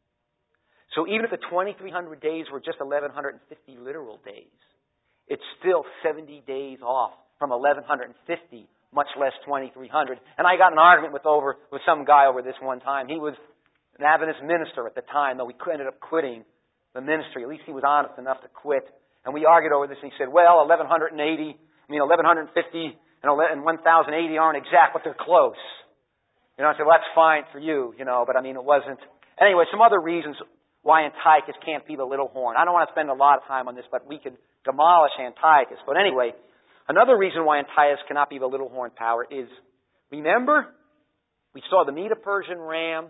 So even if the 2,300 days were just 1,150 literal days, it's still 70 days off from 1,150, much less 2,300. And I got in an argument with some guy over this one time. He was an Adventist minister at the time, though he ended up quitting the ministry. At least he was honest enough to quit. And we argued over this, and he said, well, 1,150 and 1,080 aren't exact, but they're close. I said, well, that's fine for you, but it wasn't. Anyway, some other reasons why Antiochus can't be the little horn. I don't want to spend a lot of time on this, but we could demolish Antiochus. But anyway, another reason why Antiochus cannot be the little horn power is, remember, we saw the Medo-Persian ram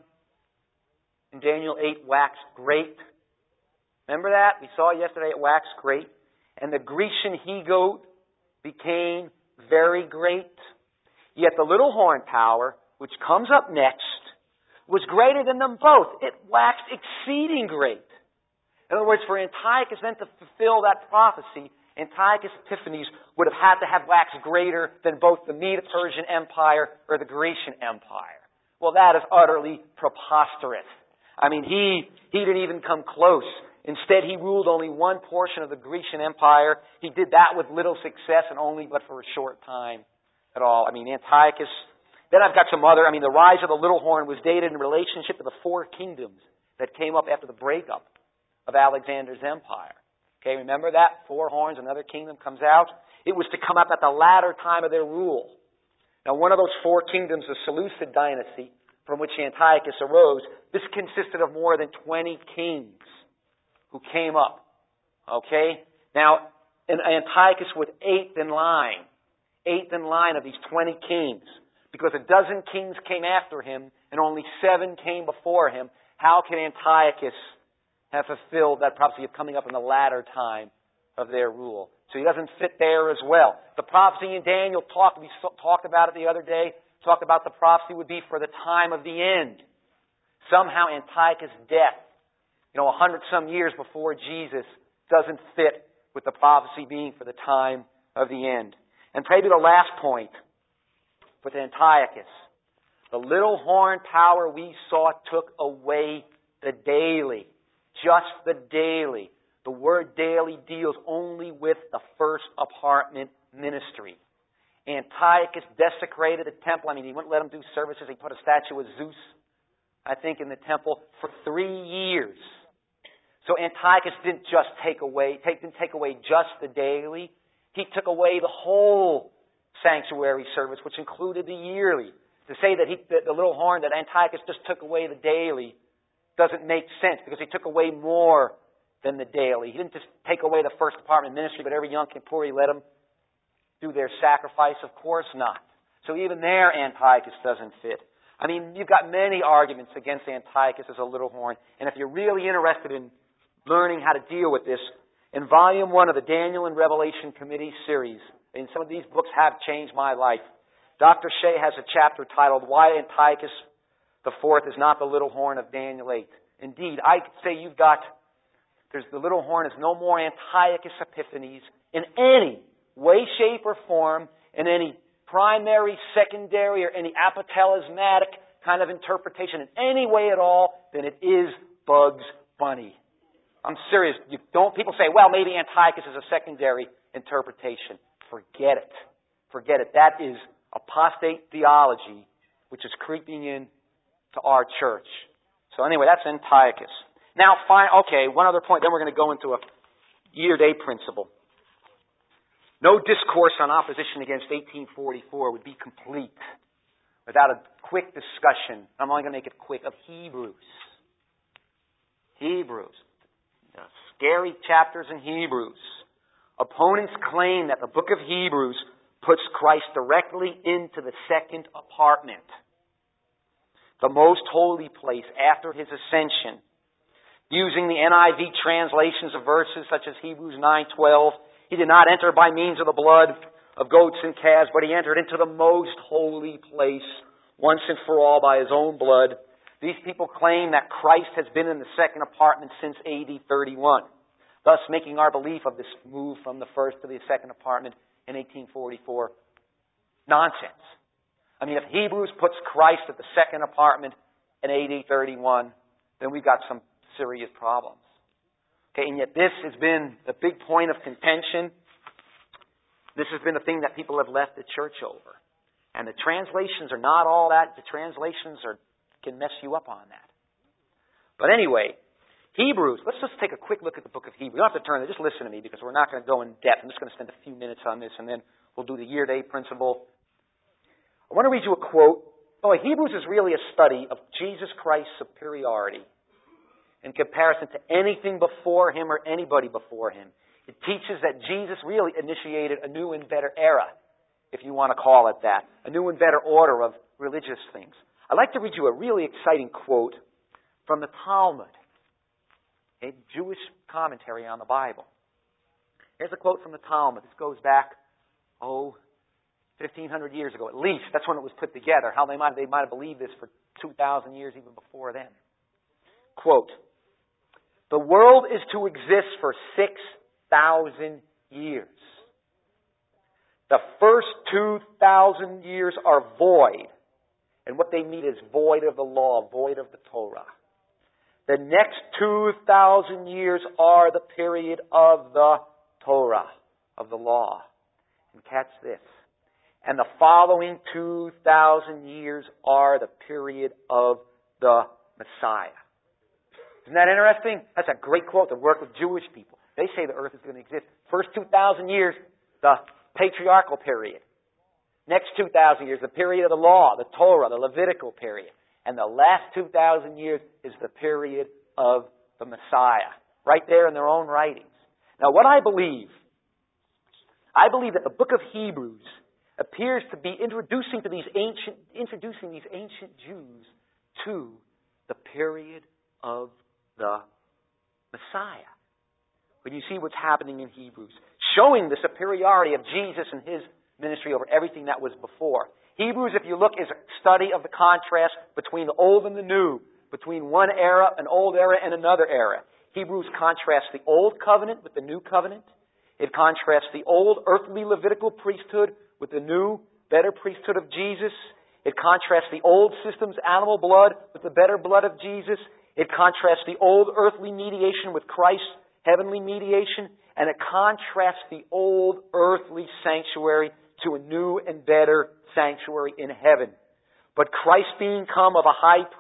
in Daniel 8 waxed great. Remember that? We saw yesterday it waxed great. And the Grecian he-goat became very great. Yet the little horn power, which comes up next, was greater than them both. It waxed exceeding great. In other words, for Antiochus then to fulfill that prophecy, Antiochus Epiphanes would have had to have waxed greater than both the Medo-Persian Empire or the Grecian Empire. Well, that is utterly preposterous. He didn't even come close. Instead, he ruled only one portion of the Grecian Empire. He did that with little success and only but for a short time at all. Antiochus. Then I've got some other, the rise of the little horn was dated in relationship to the 4 kingdoms that came up after the breakup of Alexander's empire. Okay, remember that? 4 horns, another kingdom comes out. It was to come up at the latter time of their rule. Now, one of those 4 kingdoms, the Seleucid dynasty, from which Antiochus arose, this consisted of more than 20 kings who came up. Okay? Now, Antiochus was 8th in line. 8th in line of these 20 kings. Because 12 kings came after him and only 7 came before him. How can Antiochus have fulfilled that prophecy of coming up in the latter time of their rule? So he doesn't fit there as well. The prophecy in Daniel we talked about it the other day, talked about the prophecy would be for the time of the end. Somehow Antiochus' death, 100-some years before Jesus, doesn't fit with the prophecy being for the time of the end. And maybe the last point with Antiochus. The little horn power we saw took away the daily. Just the daily. The word daily deals only with the first apartment ministry. Antiochus desecrated the temple. He wouldn't let them do services. He put a statue of Zeus I think, in the temple for 3 years. So Antiochus didn't take away just the daily. He took away the whole sanctuary service, which included the yearly. To say that the little horn, that Antiochus just took away the daily, doesn't make sense, because he took away more than the daily. He didn't just take away the first department ministry, but every Yom Kippur he let them do their sacrifice. Of course not. So even there, Antiochus doesn't fit. I mean, you've got many arguments against Antiochus as a little horn, and if you're really interested in learning how to deal with this, in Volume 1 of the Daniel and Revelation Committee series, and some of these books have changed my life, Dr. Shea has a chapter titled, Why Antiochus IV is Not the Little Horn of Daniel 8. Indeed, I could say there's the little horn is no more Antiochus Epiphanes in any way, shape, or form, in any primary, secondary, or any apotalismatic kind of interpretation in any way at all than it is Bugs Bunny. I'm serious. People say, well, maybe Antiochus is a secondary interpretation. Forget it. Forget it. That is apostate theology, which is creeping in to our church. So anyway, that's Antiochus. Now, one other point, then we're going to go into a year-day principle. No discourse on opposition against 1844 would be complete without a quick discussion, I'm only going to make it quick, of Hebrews. Hebrews. Scary chapters in Hebrews. Opponents claim that the book of Hebrews puts Christ directly into the second apartment, the most holy place after His ascension. Using the NIV translations of verses such as Hebrews 9:12, He did not enter by means of the blood of goats and calves, but He entered into the most holy place once and for all by His own blood. These people claim that Christ has been in the second apartment since AD 31, thus making our belief of this move from the first to the second apartment in 1844 nonsense. I mean, if Hebrews puts Christ at the second apartment in AD 31, then we've got some serious problems. Okay, and yet this has been the big point of contention. This has been the thing that people have left the church over. And the translations are not all that. The translations can mess you up on that. But anyway, Hebrews, let's just take a quick look at the book of Hebrews. You don't have to turn there, just listen to me, because we're not going to go in depth. I'm just going to spend a few minutes on this, and then we'll do the year-day principle. I want to read you a quote. Hebrews is really a study of Jesus Christ's superiority in comparison to anything before Him or anybody before Him. It teaches that Jesus really initiated a new and better era, if you want to call it that, a new and better order of religious things. I'd like to read you a really exciting quote from the Talmud, a Jewish commentary on the Bible. Here's a quote from the Talmud. This goes back, 1,500 years ago at least. That's when it was put together. How they might have believed this for 2,000 years even before then. Quote, "The world is to exist for 6,000 years. The first 2,000 years are void. And what they mean is void of the law, void of the Torah. The next 2,000 years are the period of the Torah, of the law." And catch this. "And the following 2,000 years are the period of the Messiah." Isn't that interesting? That's a great quote to work with Jewish people. They say the earth is going to exist. First 2,000 years, the patriarchal period. Next 2,000 years, the period of the law, the Torah, the Levitical period. And the last 2,000 years is the period of the Messiah. Right there in their own writings. Now what I believe that the book of Hebrews appears to be introducing these ancient Jews to the period of the Messiah. When you see what's happening in Hebrews, showing the superiority of Jesus and His ministry over everything that was before. Hebrews, if you look, is a study of the contrast between the old and the new, between one era, an old era, and another era. Hebrews contrasts the old covenant with the new covenant. It contrasts the old earthly Levitical priesthood with the new, better priesthood of Jesus. It contrasts the old system's animal blood with the better blood of Jesus. It contrasts the old earthly mediation with Christ's heavenly mediation. And it contrasts the old earthly sanctuary to a new and better sanctuary in heaven. But Christ being come of a high priest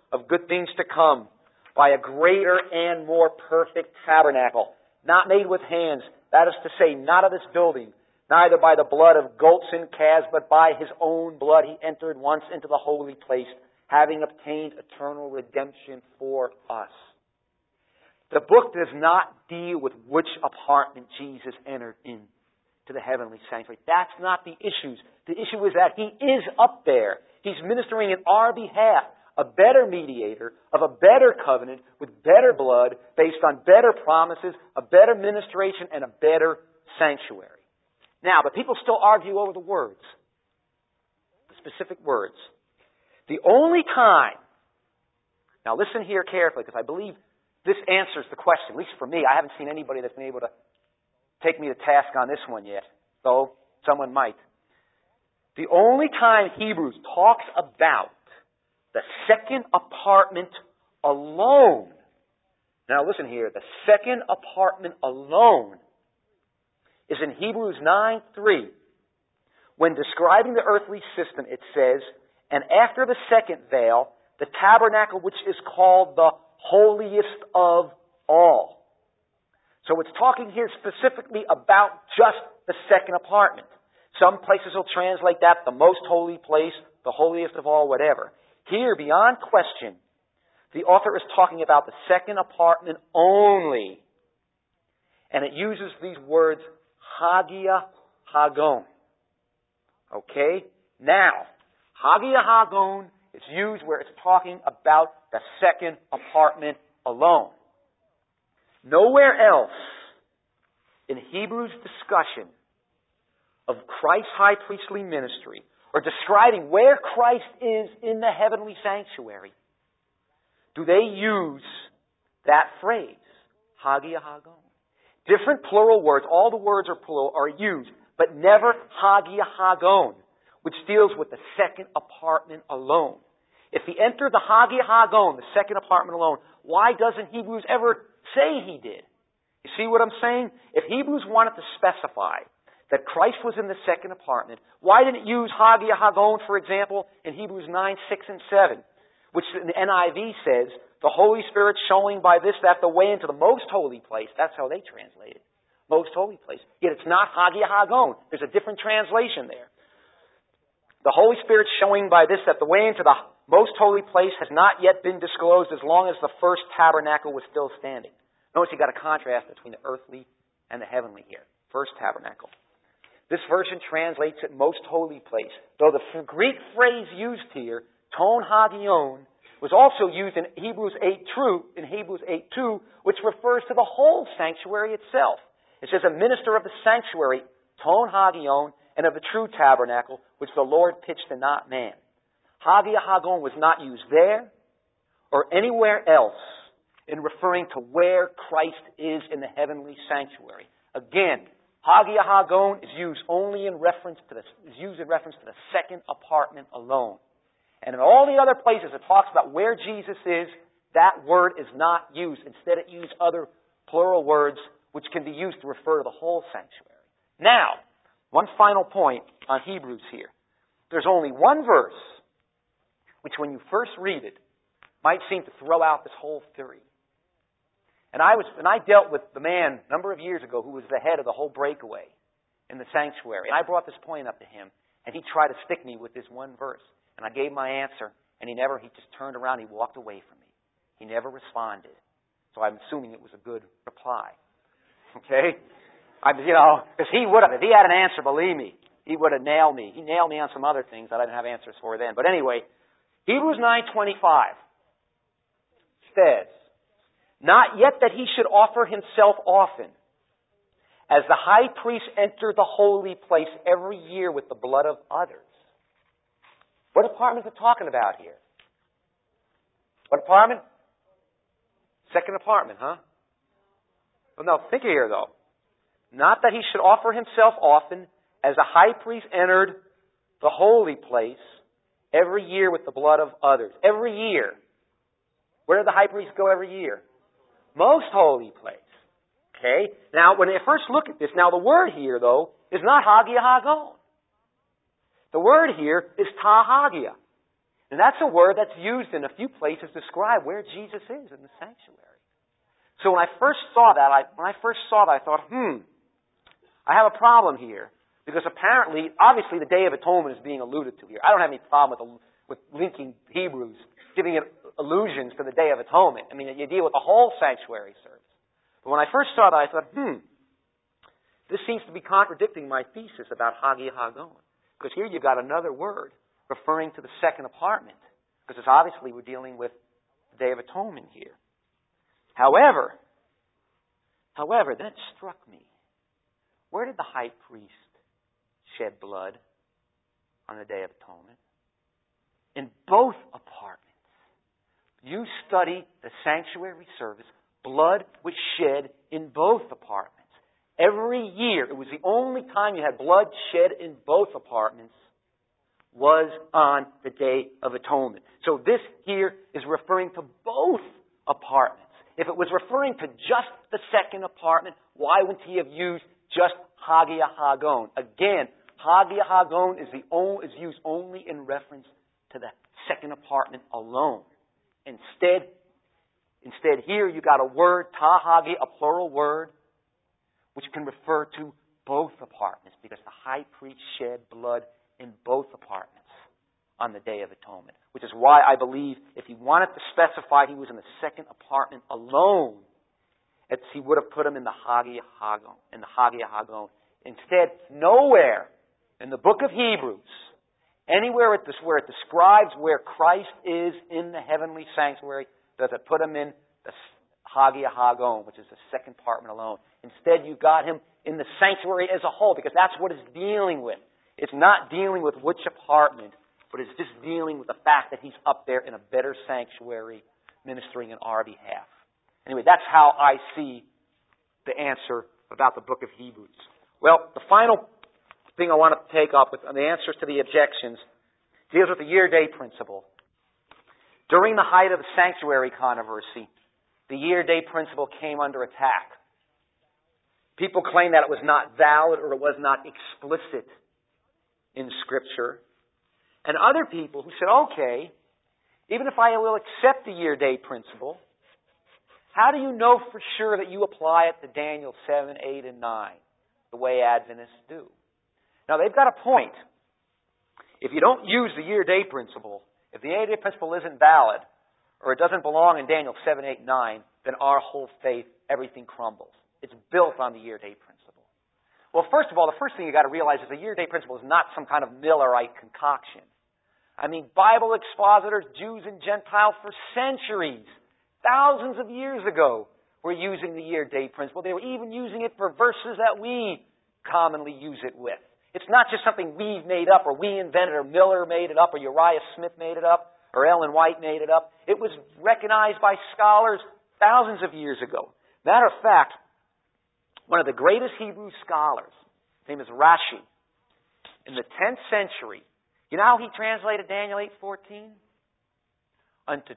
of good things to come by a greater and more perfect tabernacle, not made with hands, that is to say, not of this building, neither by the blood of goats and calves, but by His own blood He entered once into the holy place, having obtained eternal redemption for us. The book does not deal with which apartment Jesus entered into the heavenly sanctuary. That's not the issue. The issue is that He is up there. He's ministering in our behalf, a better mediator of a better covenant with better blood, based on better promises, a better ministration, and a better sanctuary. Now, but people still argue over the words, the specific words. The only time, now listen here carefully, because I believe this answers the question, at least for me. I haven't seen anybody that's been able to take me to task on this one yet, though someone might. The only time Hebrews talks about the second apartment alone, now listen here, the second apartment alone is in Hebrews 9:3. When describing the earthly system, it says, and after the second veil, the tabernacle which is called the holiest of all. So it's talking here specifically about just the second apartment. Some places will translate that the most holy place, the holiest of all, whatever. Here, beyond question, the author is talking about the second apartment only. And it uses these words, Hagia Hagon. Okay? Now, Hagia Hagon is used where it's talking about the second apartment alone. Nowhere else in Hebrews' discussion of Christ's high priestly ministry, or describing where Christ is in the heavenly sanctuary, do they use that phrase, Hagia Hagon. Different plural words, all the words are plural, are used, but never Hagia Hagon, which deals with the second apartment alone. If he entered the Hagia Hagon, the second apartment alone, why doesn't Hebrews ever say he did? You see what I'm saying? If Hebrews wanted to specify that Christ was in the second apartment, why didn't it use Hagia Hagon, for example, in Hebrews 9, 6, and 7, which in the NIV says, the Holy Spirit showing by this that the way into the most holy place. That's how they translate it. Most holy place. Yet it's not Hagia Hagon. There's a different translation there. The Holy Spirit showing by this that the way into the most holy place has not yet been disclosed as long as the first tabernacle was still standing. Notice you got a contrast between the earthly and the heavenly here. First tabernacle. This version translates it most holy place. Though the Greek phrase used here, ton hagion, was also used in Hebrews 8:2, which refers to the whole sanctuary itself. It says, a minister of the sanctuary, ton hagion, and of the true tabernacle, which the Lord pitched and not man. Hagia Hagon was not used there or anywhere else in referring to where Christ is in the heavenly sanctuary. Again, Hagia Hagon is used only in reference to the second apartment alone. And in all the other places it talks about where Jesus is, that word is not used. Instead it uses other plural words which can be used to refer to the whole sanctuary. Now, one final point on Hebrews here. There's only one verse which when you first read it might seem to throw out this whole theory. And I dealt with the man a number of years ago who was the head of the whole breakaway in the sanctuary. And I brought this point up to him, and he tried to stick me with this one verse. And I gave my answer, and he just turned around, he walked away from me. He never responded. So I'm assuming it was a good reply. Okay? Because he would have, if he had an answer, believe me, he would have nailed me. He nailed me on some other things that I didn't have answers for then. But anyway, Hebrews 9:25 says, not yet that he should offer himself often, as the high priest entered the holy place every year with the blood of others. What apartment is it talking about here? What apartment? Second apartment, huh? Well, no, think here, though. Not that he should offer himself often, as the high priest entered the holy place every year with the blood of others. Every year. Where did the high priest go every year? Most holy place. Okay? Now, when I first look at this, now the word here, though, is not Hagia Hagon. The word here is Ta Hagia. And that's a word that's used in a few places to describe where Jesus is in the sanctuary. So when I first saw that, I thought, I have a problem here. Because apparently, obviously the Day of Atonement is being alluded to here. I don't have any problem with linking Hebrews, giving it allusions to the Day of Atonement. I mean, you deal with the whole sanctuary service. But when I first saw that, I thought, this seems to be contradicting my thesis about Hagia Hagon. Because here you've got another word referring to the second apartment. Because it's obviously we're dealing with the Day of Atonement here. However, that struck me. Where did the high priest shed blood on the Day of Atonement? In both apartments. You study the sanctuary service, blood was shed in both apartments. Every year, it was the only time you had blood shed in both apartments was on the Day of Atonement. So this here is referring to both apartments. If it was referring to just the second apartment, why wouldn't he have used just Hagia Hagon? Again, Hagia Hagon is used only in reference to the second apartment alone. Instead here you got a word, ta hagia, a plural word, which can refer to both apartments, because the high priest shed blood in both apartments on the Day of Atonement. Which is why I believe if he wanted to specify he was in the second apartment alone, he would have put him in the Hagia Hagon. Instead, nowhere in the book of Hebrews, anywhere where it describes where Christ is in the heavenly sanctuary, does it put him in the Hagia Hagon, which is the second apartment alone. Instead, you've got him in the sanctuary as a whole, because that's what it's dealing with. It's not dealing with which apartment, but it's just dealing with the fact that he's up there in a better sanctuary ministering on our behalf. Anyway, that's how I see the answer about the book of Hebrews. Well, the final thing I want to take up with the answers to the objections deals with the year-day principle. During the height of the sanctuary controversy, the year-day principle came under attack. People claimed that it was not valid or it was not explicit in Scripture. And other people who said, okay, even if I will accept the year-day principle, how do you know for sure that you apply it to Daniel 7, 8, and 9, the way Adventists do? Now, they've got a point. If you don't use the year-day principle, if the year-day principle isn't valid, or it doesn't belong in Daniel 7, 8, 9, then our whole faith, everything crumbles. It's built on the year-day principle. Well, first of all, the first thing you've got to realize is the year-day principle is not some kind of Millerite concoction. I mean, Bible expositors, Jews and Gentiles, for centuries, thousands of years ago, were using the year-day principle. They were even using it for verses that we commonly use it with. It's not just something we've made up, or we invented, or Miller made it up, or Uriah Smith made it up, or Ellen White made it up. It was recognized by scholars thousands of years ago. Matter of fact, one of the greatest Hebrew scholars, his name is Rashi, in the 10th century, you know how he translated Daniel 8:14? Unto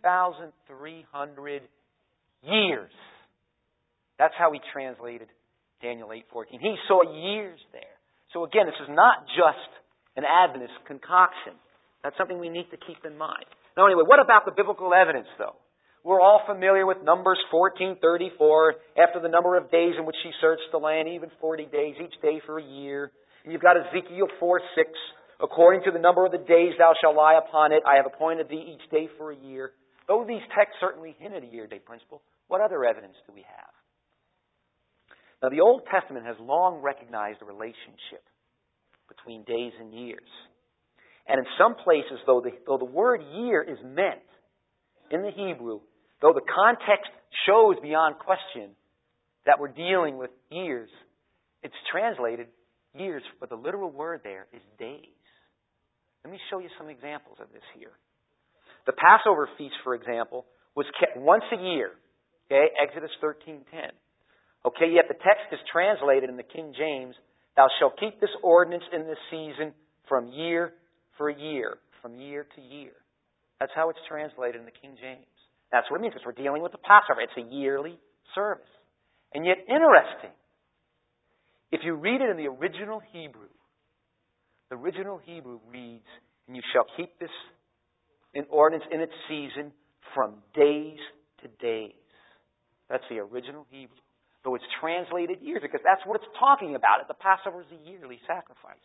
2,300 years. That's how he translated Daniel 8:14. He saw years there. So again, this is not just an Adventist concoction. That's something we need to keep in mind. Now anyway, what about the biblical evidence though? We're all familiar with Numbers 14:34, after the number of days in which she searched the land, even 40 days, each day for a year. And you've got Ezekiel 4:6, according to the number of the days thou shalt lie upon it, I have appointed thee each day for a year. Though these texts certainly hint at a year-day principle, what other evidence do we have? Now, the Old Testament has long recognized a relationship between days and years. And in some places, though the word year is meant in the Hebrew, though the context shows beyond question that we're dealing with years, it's translated years, but the literal word there is days. Let me show you some examples of this here. The Passover feast, for example, was kept once a year. Okay, Exodus 13:10. Okay, yet the text is translated in the King James, thou shalt keep this ordinance in this season from year for year, from year to year. That's how it's translated in the King James. That's what it means, because we're dealing with the Passover. It's a yearly service. And yet, interesting, if you read it in the original Hebrew reads, and you shall keep this an ordinance in its season from days to days. That's the original Hebrew. Though it's translated years, because that's what it's talking about. The Passover is a yearly sacrifice.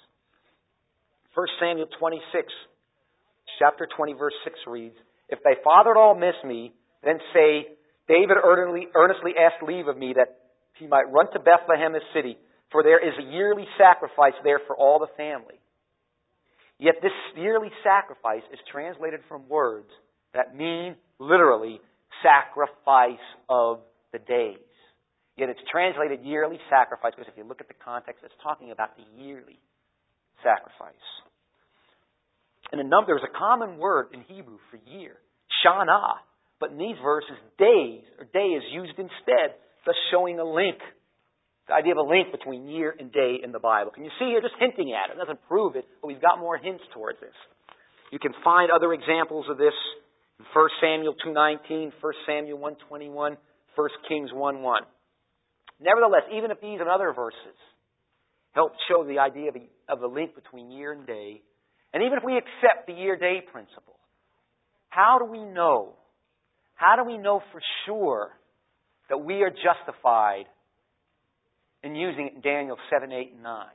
1 Samuel 26, chapter 20, verse 6 reads, "If thy father-in-law miss me, then say, David earnestly asked leave of me that he might run to Bethlehem his city, for there is a yearly sacrifice there for all the family. Yet this yearly sacrifice is translated from words that mean literally sacrifice of the days. Yet it's translated yearly sacrifice because if you look at the context, it's talking about the yearly sacrifice. And there's a common word in Hebrew for year, shana, but in these verses, days or day is used instead, thus showing a link. The idea of a link between year and day in the Bible. Can you see here, just hinting at it? It doesn't prove it, but we've got more hints towards this. You can find other examples of this in 1 Samuel 2:19, 1 Samuel 1:21, 1 Kings 1:1. Nevertheless, even if these and other verses help show the idea of the link between year and day, and even if we accept the year-day principle, how do we know? How do we know for sure that we are justified in using it in Daniel 7, 8, and 9?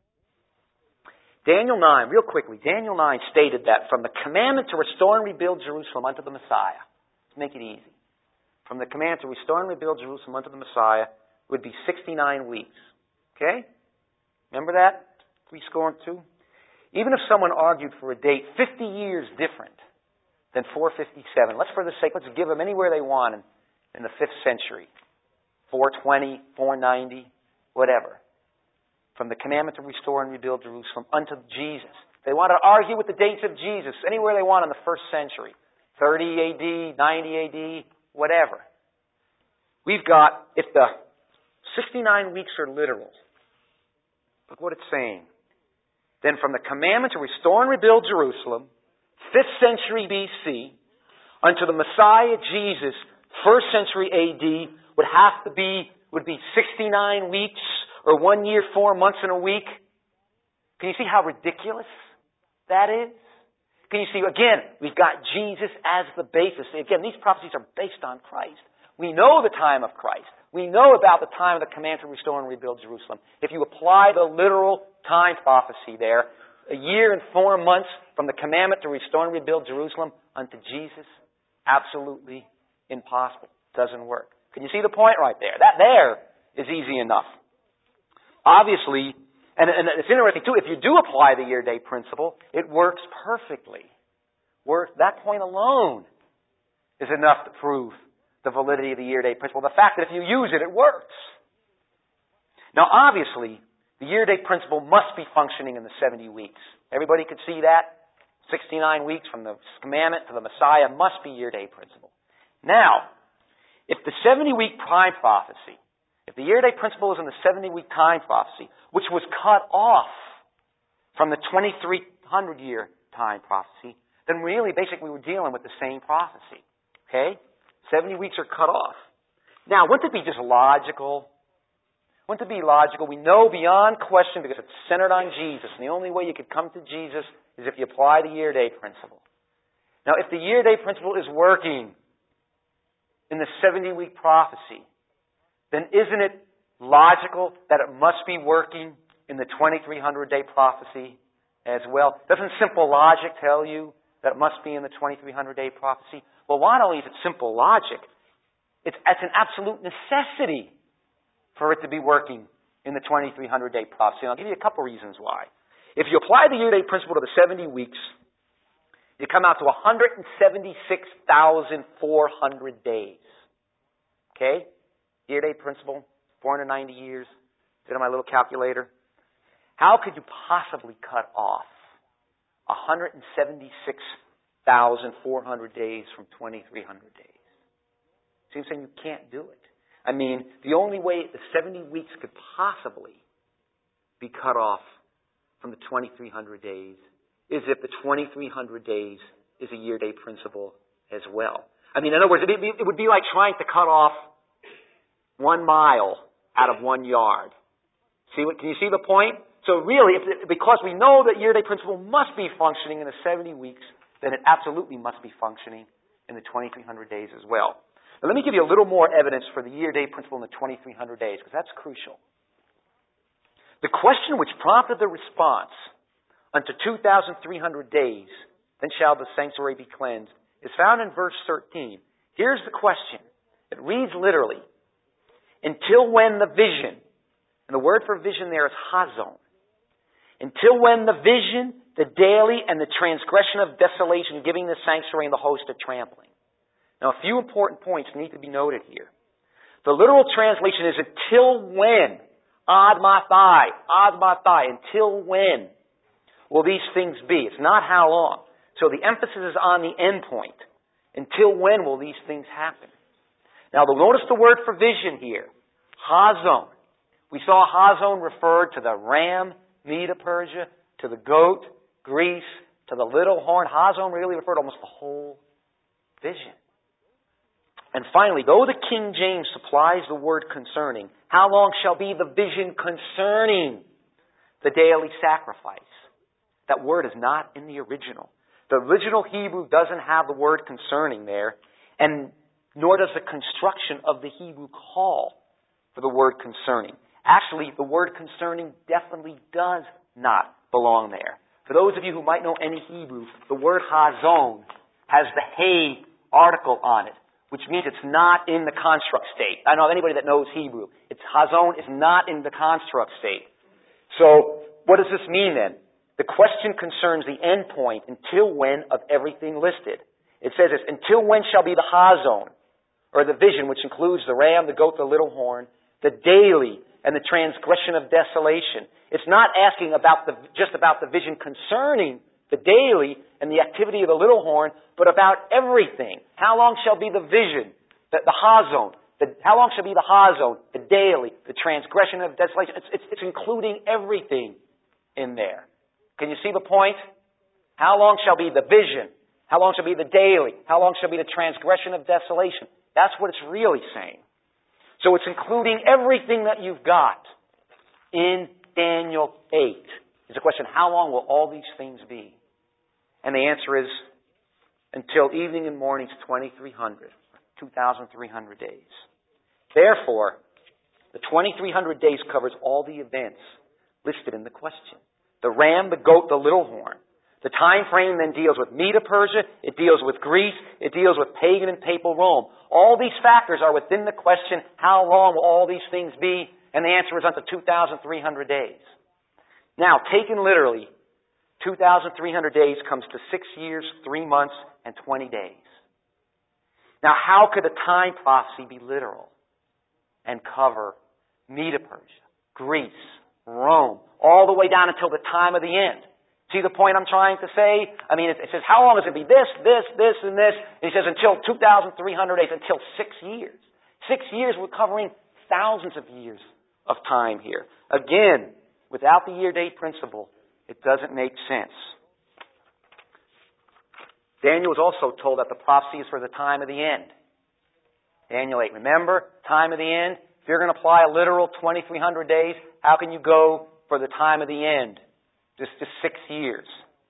Daniel 9, real quickly, Daniel 9 stated that from the commandment to restore and rebuild Jerusalem unto the Messiah, let's make it easy, from the command to restore and rebuild Jerusalem unto the Messiah would be 69 weeks. Okay? Remember that? 62? Even if someone argued for a date 50 years different than 457, let's for the sake, let's give them anywhere they want in the 5th century. 420, 490, whatever. From the commandment to restore and rebuild Jerusalem unto Jesus. They want to argue with the dates of Jesus anywhere they want in the 1st century. 30 AD, 90 AD, whatever. We've got, if the 69 weeks are literal, look what it's saying. Then from the commandment to restore and rebuild Jerusalem, 5th century BC, unto the Messiah Jesus, 1st century AD, would be 69 weeks, or 1 year, 4 months, and a week. Can you see how ridiculous that is? Can you see, again, we've got Jesus as the basis. Again, these prophecies are based on Christ. We know the time of Christ. We know about the time of the command to restore and rebuild Jerusalem. If you apply the literal time prophecy there, a year and 4 months from the commandment to restore and rebuild Jerusalem unto Jesus, absolutely impossible. Doesn't work. Can you see the point right there? That there is easy enough. Obviously, and it's interesting too, if you do apply the year-day principle, it works perfectly. That point alone is enough to prove the validity of the year-day principle. The fact that if you use it, it works. Now, obviously, the year-day principle must be functioning in the 70 weeks. Everybody could see that. 69 weeks from the commandment to the Messiah must be year-day principle. Now, if the 70-week time prophecy, if the year-day principle is in the 70-week time prophecy, which was cut off from the 2300-year time prophecy, then really, basically, we're dealing with the same prophecy. Okay? 70 weeks are cut off. Now, wouldn't it be just logical? Wouldn't it be logical? We know beyond question, because it's centered on Jesus, and the only way you could come to Jesus is if you apply the year-day principle. Now, if the year-day principle is working in the 70-week prophecy, then isn't it logical that it must be working in the 2300-day prophecy as well? Doesn't simple logic tell you that it must be in the 2300-day prophecy? Well, not only is it simple logic, it's an absolute necessity for it to be working in the 2300-day prophecy. And I'll give you a couple reasons why. If you apply the year-day principle to the 70 weeks, you come out to 176,400 days. Okay? Year-day principle, 490 years. Did it on my little calculator. How could you possibly cut off 176,400 days from 2,300 days? So you're saying you can't do it. I mean, the only way the 70 weeks could possibly be cut off from the 2,300 days is if the 2,300 days is a year-day principle as well. I mean, in other words, it would be like trying to cut off 1 mile out of 1 yard. Can you see the point? So really, because we know that year-day principle must be functioning in the 70 weeks, then it absolutely must be functioning in the 2300 days as well. Now, let me give you a little more evidence for the year-day principle in the 2300 days, because that's crucial. The question which prompted the response, unto 2,300 days, then shall the sanctuary be cleansed, is found in verse 13. Here's the question. It reads literally, until when the vision, and the word for vision there is hazon, until when the vision, the daily, and the transgression of desolation, giving the sanctuary and the host a trampling. Now, a few important points need to be noted here. The literal translation is until when, ad mathai, until when will these things be? It's not how long. So the emphasis is on the end point. Until when will these things happen? Now, notice the word for vision here, hazon. We saw hazon referred to the ram, Media Persia, to the goat, Greece, to the little horn. Hazon really referred to almost the whole vision. And finally, though the King James supplies the word concerning, how long shall be the vision concerning the daily sacrifice? That word is not in the original. The original Hebrew doesn't have the word concerning there, and nor does the construction of the Hebrew call for the word concerning. Actually, the word concerning definitely does not belong there. For those of you who might know any Hebrew, the word hazon has the hey article on it, which means it's not in the construct state. I don't know anybody that knows Hebrew. Hazon is not in the construct state. So, what does this mean then? The question concerns the end point, until when, of everything listed. It says this, until when shall be the hazon, or the vision, which includes the ram, the goat, the little horn, the daily, and the transgression of desolation. It's not asking just about the vision concerning the daily and the activity of the little horn, but about everything. How long shall be the vision, the hazon? How long shall be the hazon, the daily, the transgression of desolation? It's including everything in there. Can you see the point? How long shall be the vision? How long shall be the daily? How long shall be the transgression of desolation? That's what it's really saying. So it's including everything that you've got in Daniel 8. It's a question, how long will all these things be? And the answer is, until evening and morning, 2,300 days. Therefore, the 2,300 days covers all the events listed in the question. The ram, the goat, the little horn. The time frame then deals with Media Persia, it deals with Greece, it deals with pagan and papal Rome. All these factors are within the question, how long will all these things be? And the answer is unto 2,300 days. Now, taken literally, 2,300 days comes to 6 years, 3 months, and 20 days. Now, how could a time prophecy be literal and cover Media Persia, Greece, Rome, all the way down until the time of the end? See the point I'm trying to say? I mean, it says, how long is it be this, and this? And he says, until 2,300 days, until 6 years. 6 years, we're covering thousands of years of time here. Again, without the year-date principle, it doesn't make sense. Daniel was also told that the prophecy is for the time of the end. Daniel 8, remember, time of the end? If you're going to apply a literal 2,300 days, how can you go for the time of the end? Just 6 years.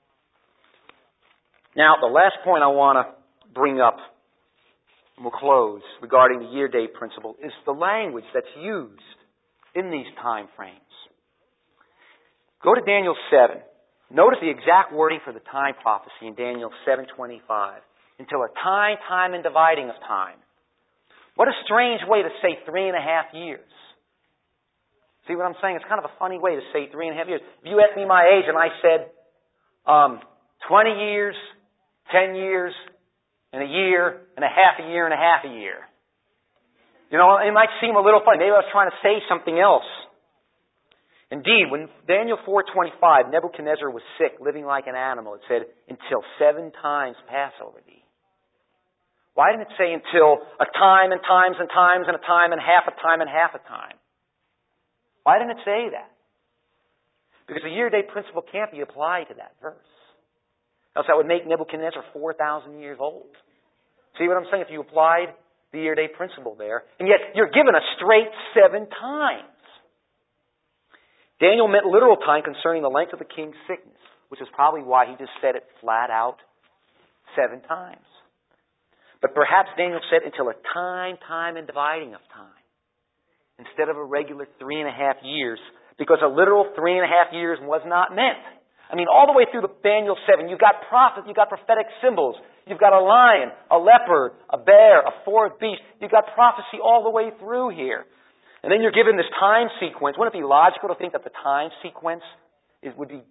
Now, the last point I want to bring up, and we'll close, regarding the year-date principle, is the language that's used in these time frames. Go to Daniel 7. Notice the exact wording for the time prophecy in Daniel 7:25. Until a time, and dividing of time. What a strange way to say 3.5 years. See what I'm saying? It's kind of a funny way to say 3.5 years. If you asked me my age and I said 20 years, 10 years, and a year, and a half a year, and a half a year. You know, it might seem a little funny. Maybe I was trying to say something else. Indeed, when Daniel 4:25, Nebuchadnezzar was sick, living like an animal, it said, until 7 times pass over thee. Why didn't it say until a time and times and times and a time and half a time and half a time? Why didn't it say that? Because the year-day principle can't be applied to that verse. Else that would make Nebuchadnezzar 4,000 years old. See what I'm saying? If you applied the year-day principle there, and yet you're given a straight 7 times. Daniel meant literal time concerning the length of the king's sickness, which is probably why he just said it flat out 7 times. But perhaps Daniel said until a time and dividing of time, instead of a regular 3.5 years, because a literal 3.5 years was not meant. I mean, all the way through Daniel 7, you've got prophets, you've got prophetic symbols. You've got a lion, a leopard, a bear, a fourth beast. You've got prophecy all the way through here. And then you're given this time sequence. Wouldn't it be logical to think that the time sequence would be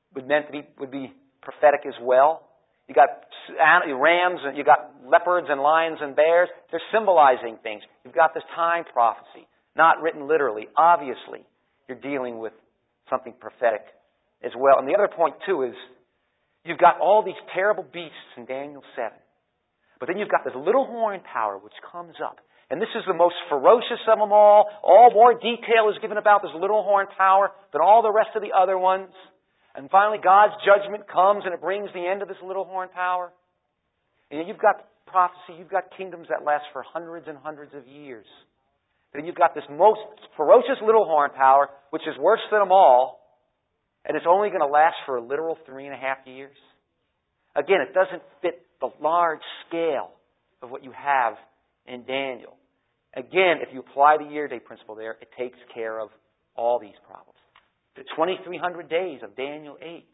prophetic as well? You got rams, and you got leopards and lions and bears. They're symbolizing things. You've got this time prophecy, not written literally. Obviously, you're dealing with something prophetic as well. And the other point too is you've got all these terrible beasts in Daniel 7. But then you've got this little horn power which comes up. And this is the most ferocious of them all. All more detail is given about this little horn power than all the rest of the other ones. And finally, God's judgment comes and it brings the end of this little horn power. And you've got prophecy, you've got kingdoms that last for hundreds and hundreds of years. Then you've got this most ferocious little horn power, which is worse than them all, and it's only going to last for a literal 3.5 years. Again, it doesn't fit the large scale of what you have in Daniel. Again, if you apply the year-day principle there, it takes care of all these problems. The 2,300 days of Daniel 8.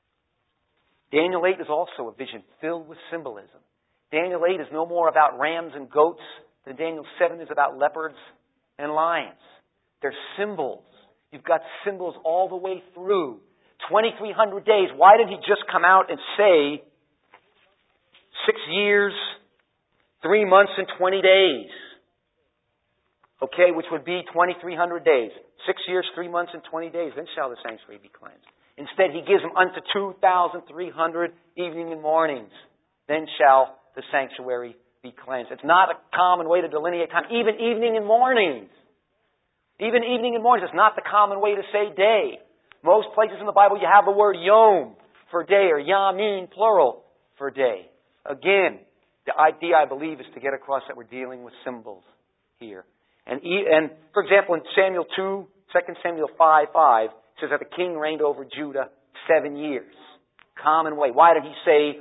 Daniel 8 is also a vision filled with symbolism. Daniel 8 is no more about rams and goats than Daniel 7 is about leopards and lions. They're symbols. You've got symbols all the way through. 2,300 days. Why did he just come out and say 6 years, 3 months, and 20 days? Okay, which would be 2,300 days. 6 years, 3 months, and 20 days. Then shall the sanctuary be cleansed. Instead, he gives them unto 2,300 evening and mornings. Then shall the sanctuary be cleansed. It's not a common way to delineate time. Even evening and mornings. Even evening and mornings. It's not the common way to say day. Most places in the Bible you have the word yom for day or yamin, plural, for day. Again, the idea, I believe, is to get across that we're dealing with symbols here. And for example, in Samuel 2 Samuel 5:5, it says that the king reigned over Judah 7 years. Common way. Why did he say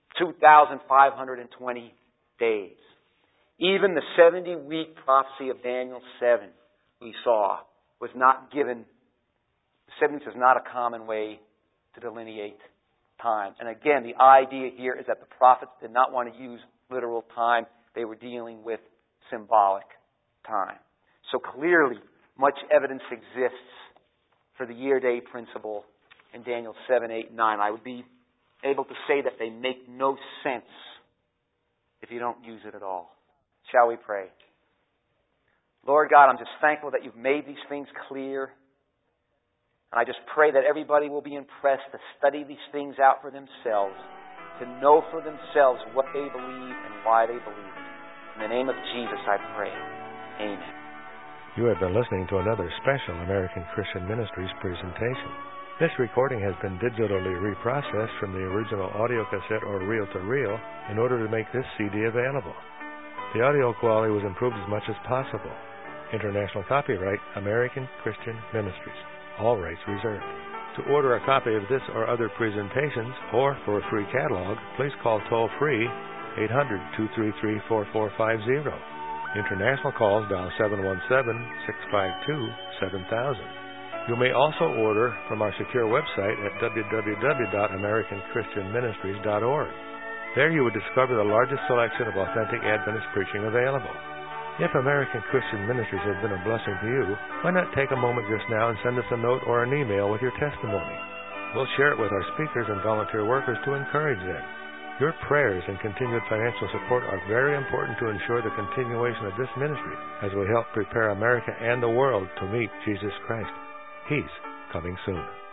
2,520 days? Even the 70-week prophecy of Daniel 7, we saw, was not given. 7 weeks is not a common way to delineate time. And again, the idea here is that the prophets did not want to use literal time. They were dealing with symbolic time. So clearly, much evidence exists for the year-day principle in Daniel 7, 8, 9. I would be able to say that they make no sense if you don't use it at all. Shall we pray? Lord God, I'm just thankful that you've made these things clear. And I just pray that everybody will be impressed to study these things out for themselves, to know for themselves what they believe and why they believe it. In the name of Jesus, I pray. Amen. You have been listening to another special American Christian Ministries presentation. This recording has been digitally reprocessed from the original audio cassette or reel-to-reel in order to make this CD available. The audio quality was improved as much as possible. International copyright, American Christian Ministries. All rights reserved. To order a copy of this or other presentations, or for a free catalog, please call toll-free 800-233-4450. International calls dial 717-652-7000. You may also order from our secure website at www.americanchristianministries.org. There you will discover the largest selection of authentic Adventist preaching available. If American Christian Ministries has been a blessing to you, why not take a moment just now and send us a note or an email with your testimony? We'll share it with our speakers and volunteer workers to encourage them. Your prayers and continued financial support are very important to ensure the continuation of this ministry as we help prepare America and the world to meet Jesus Christ. He's coming soon.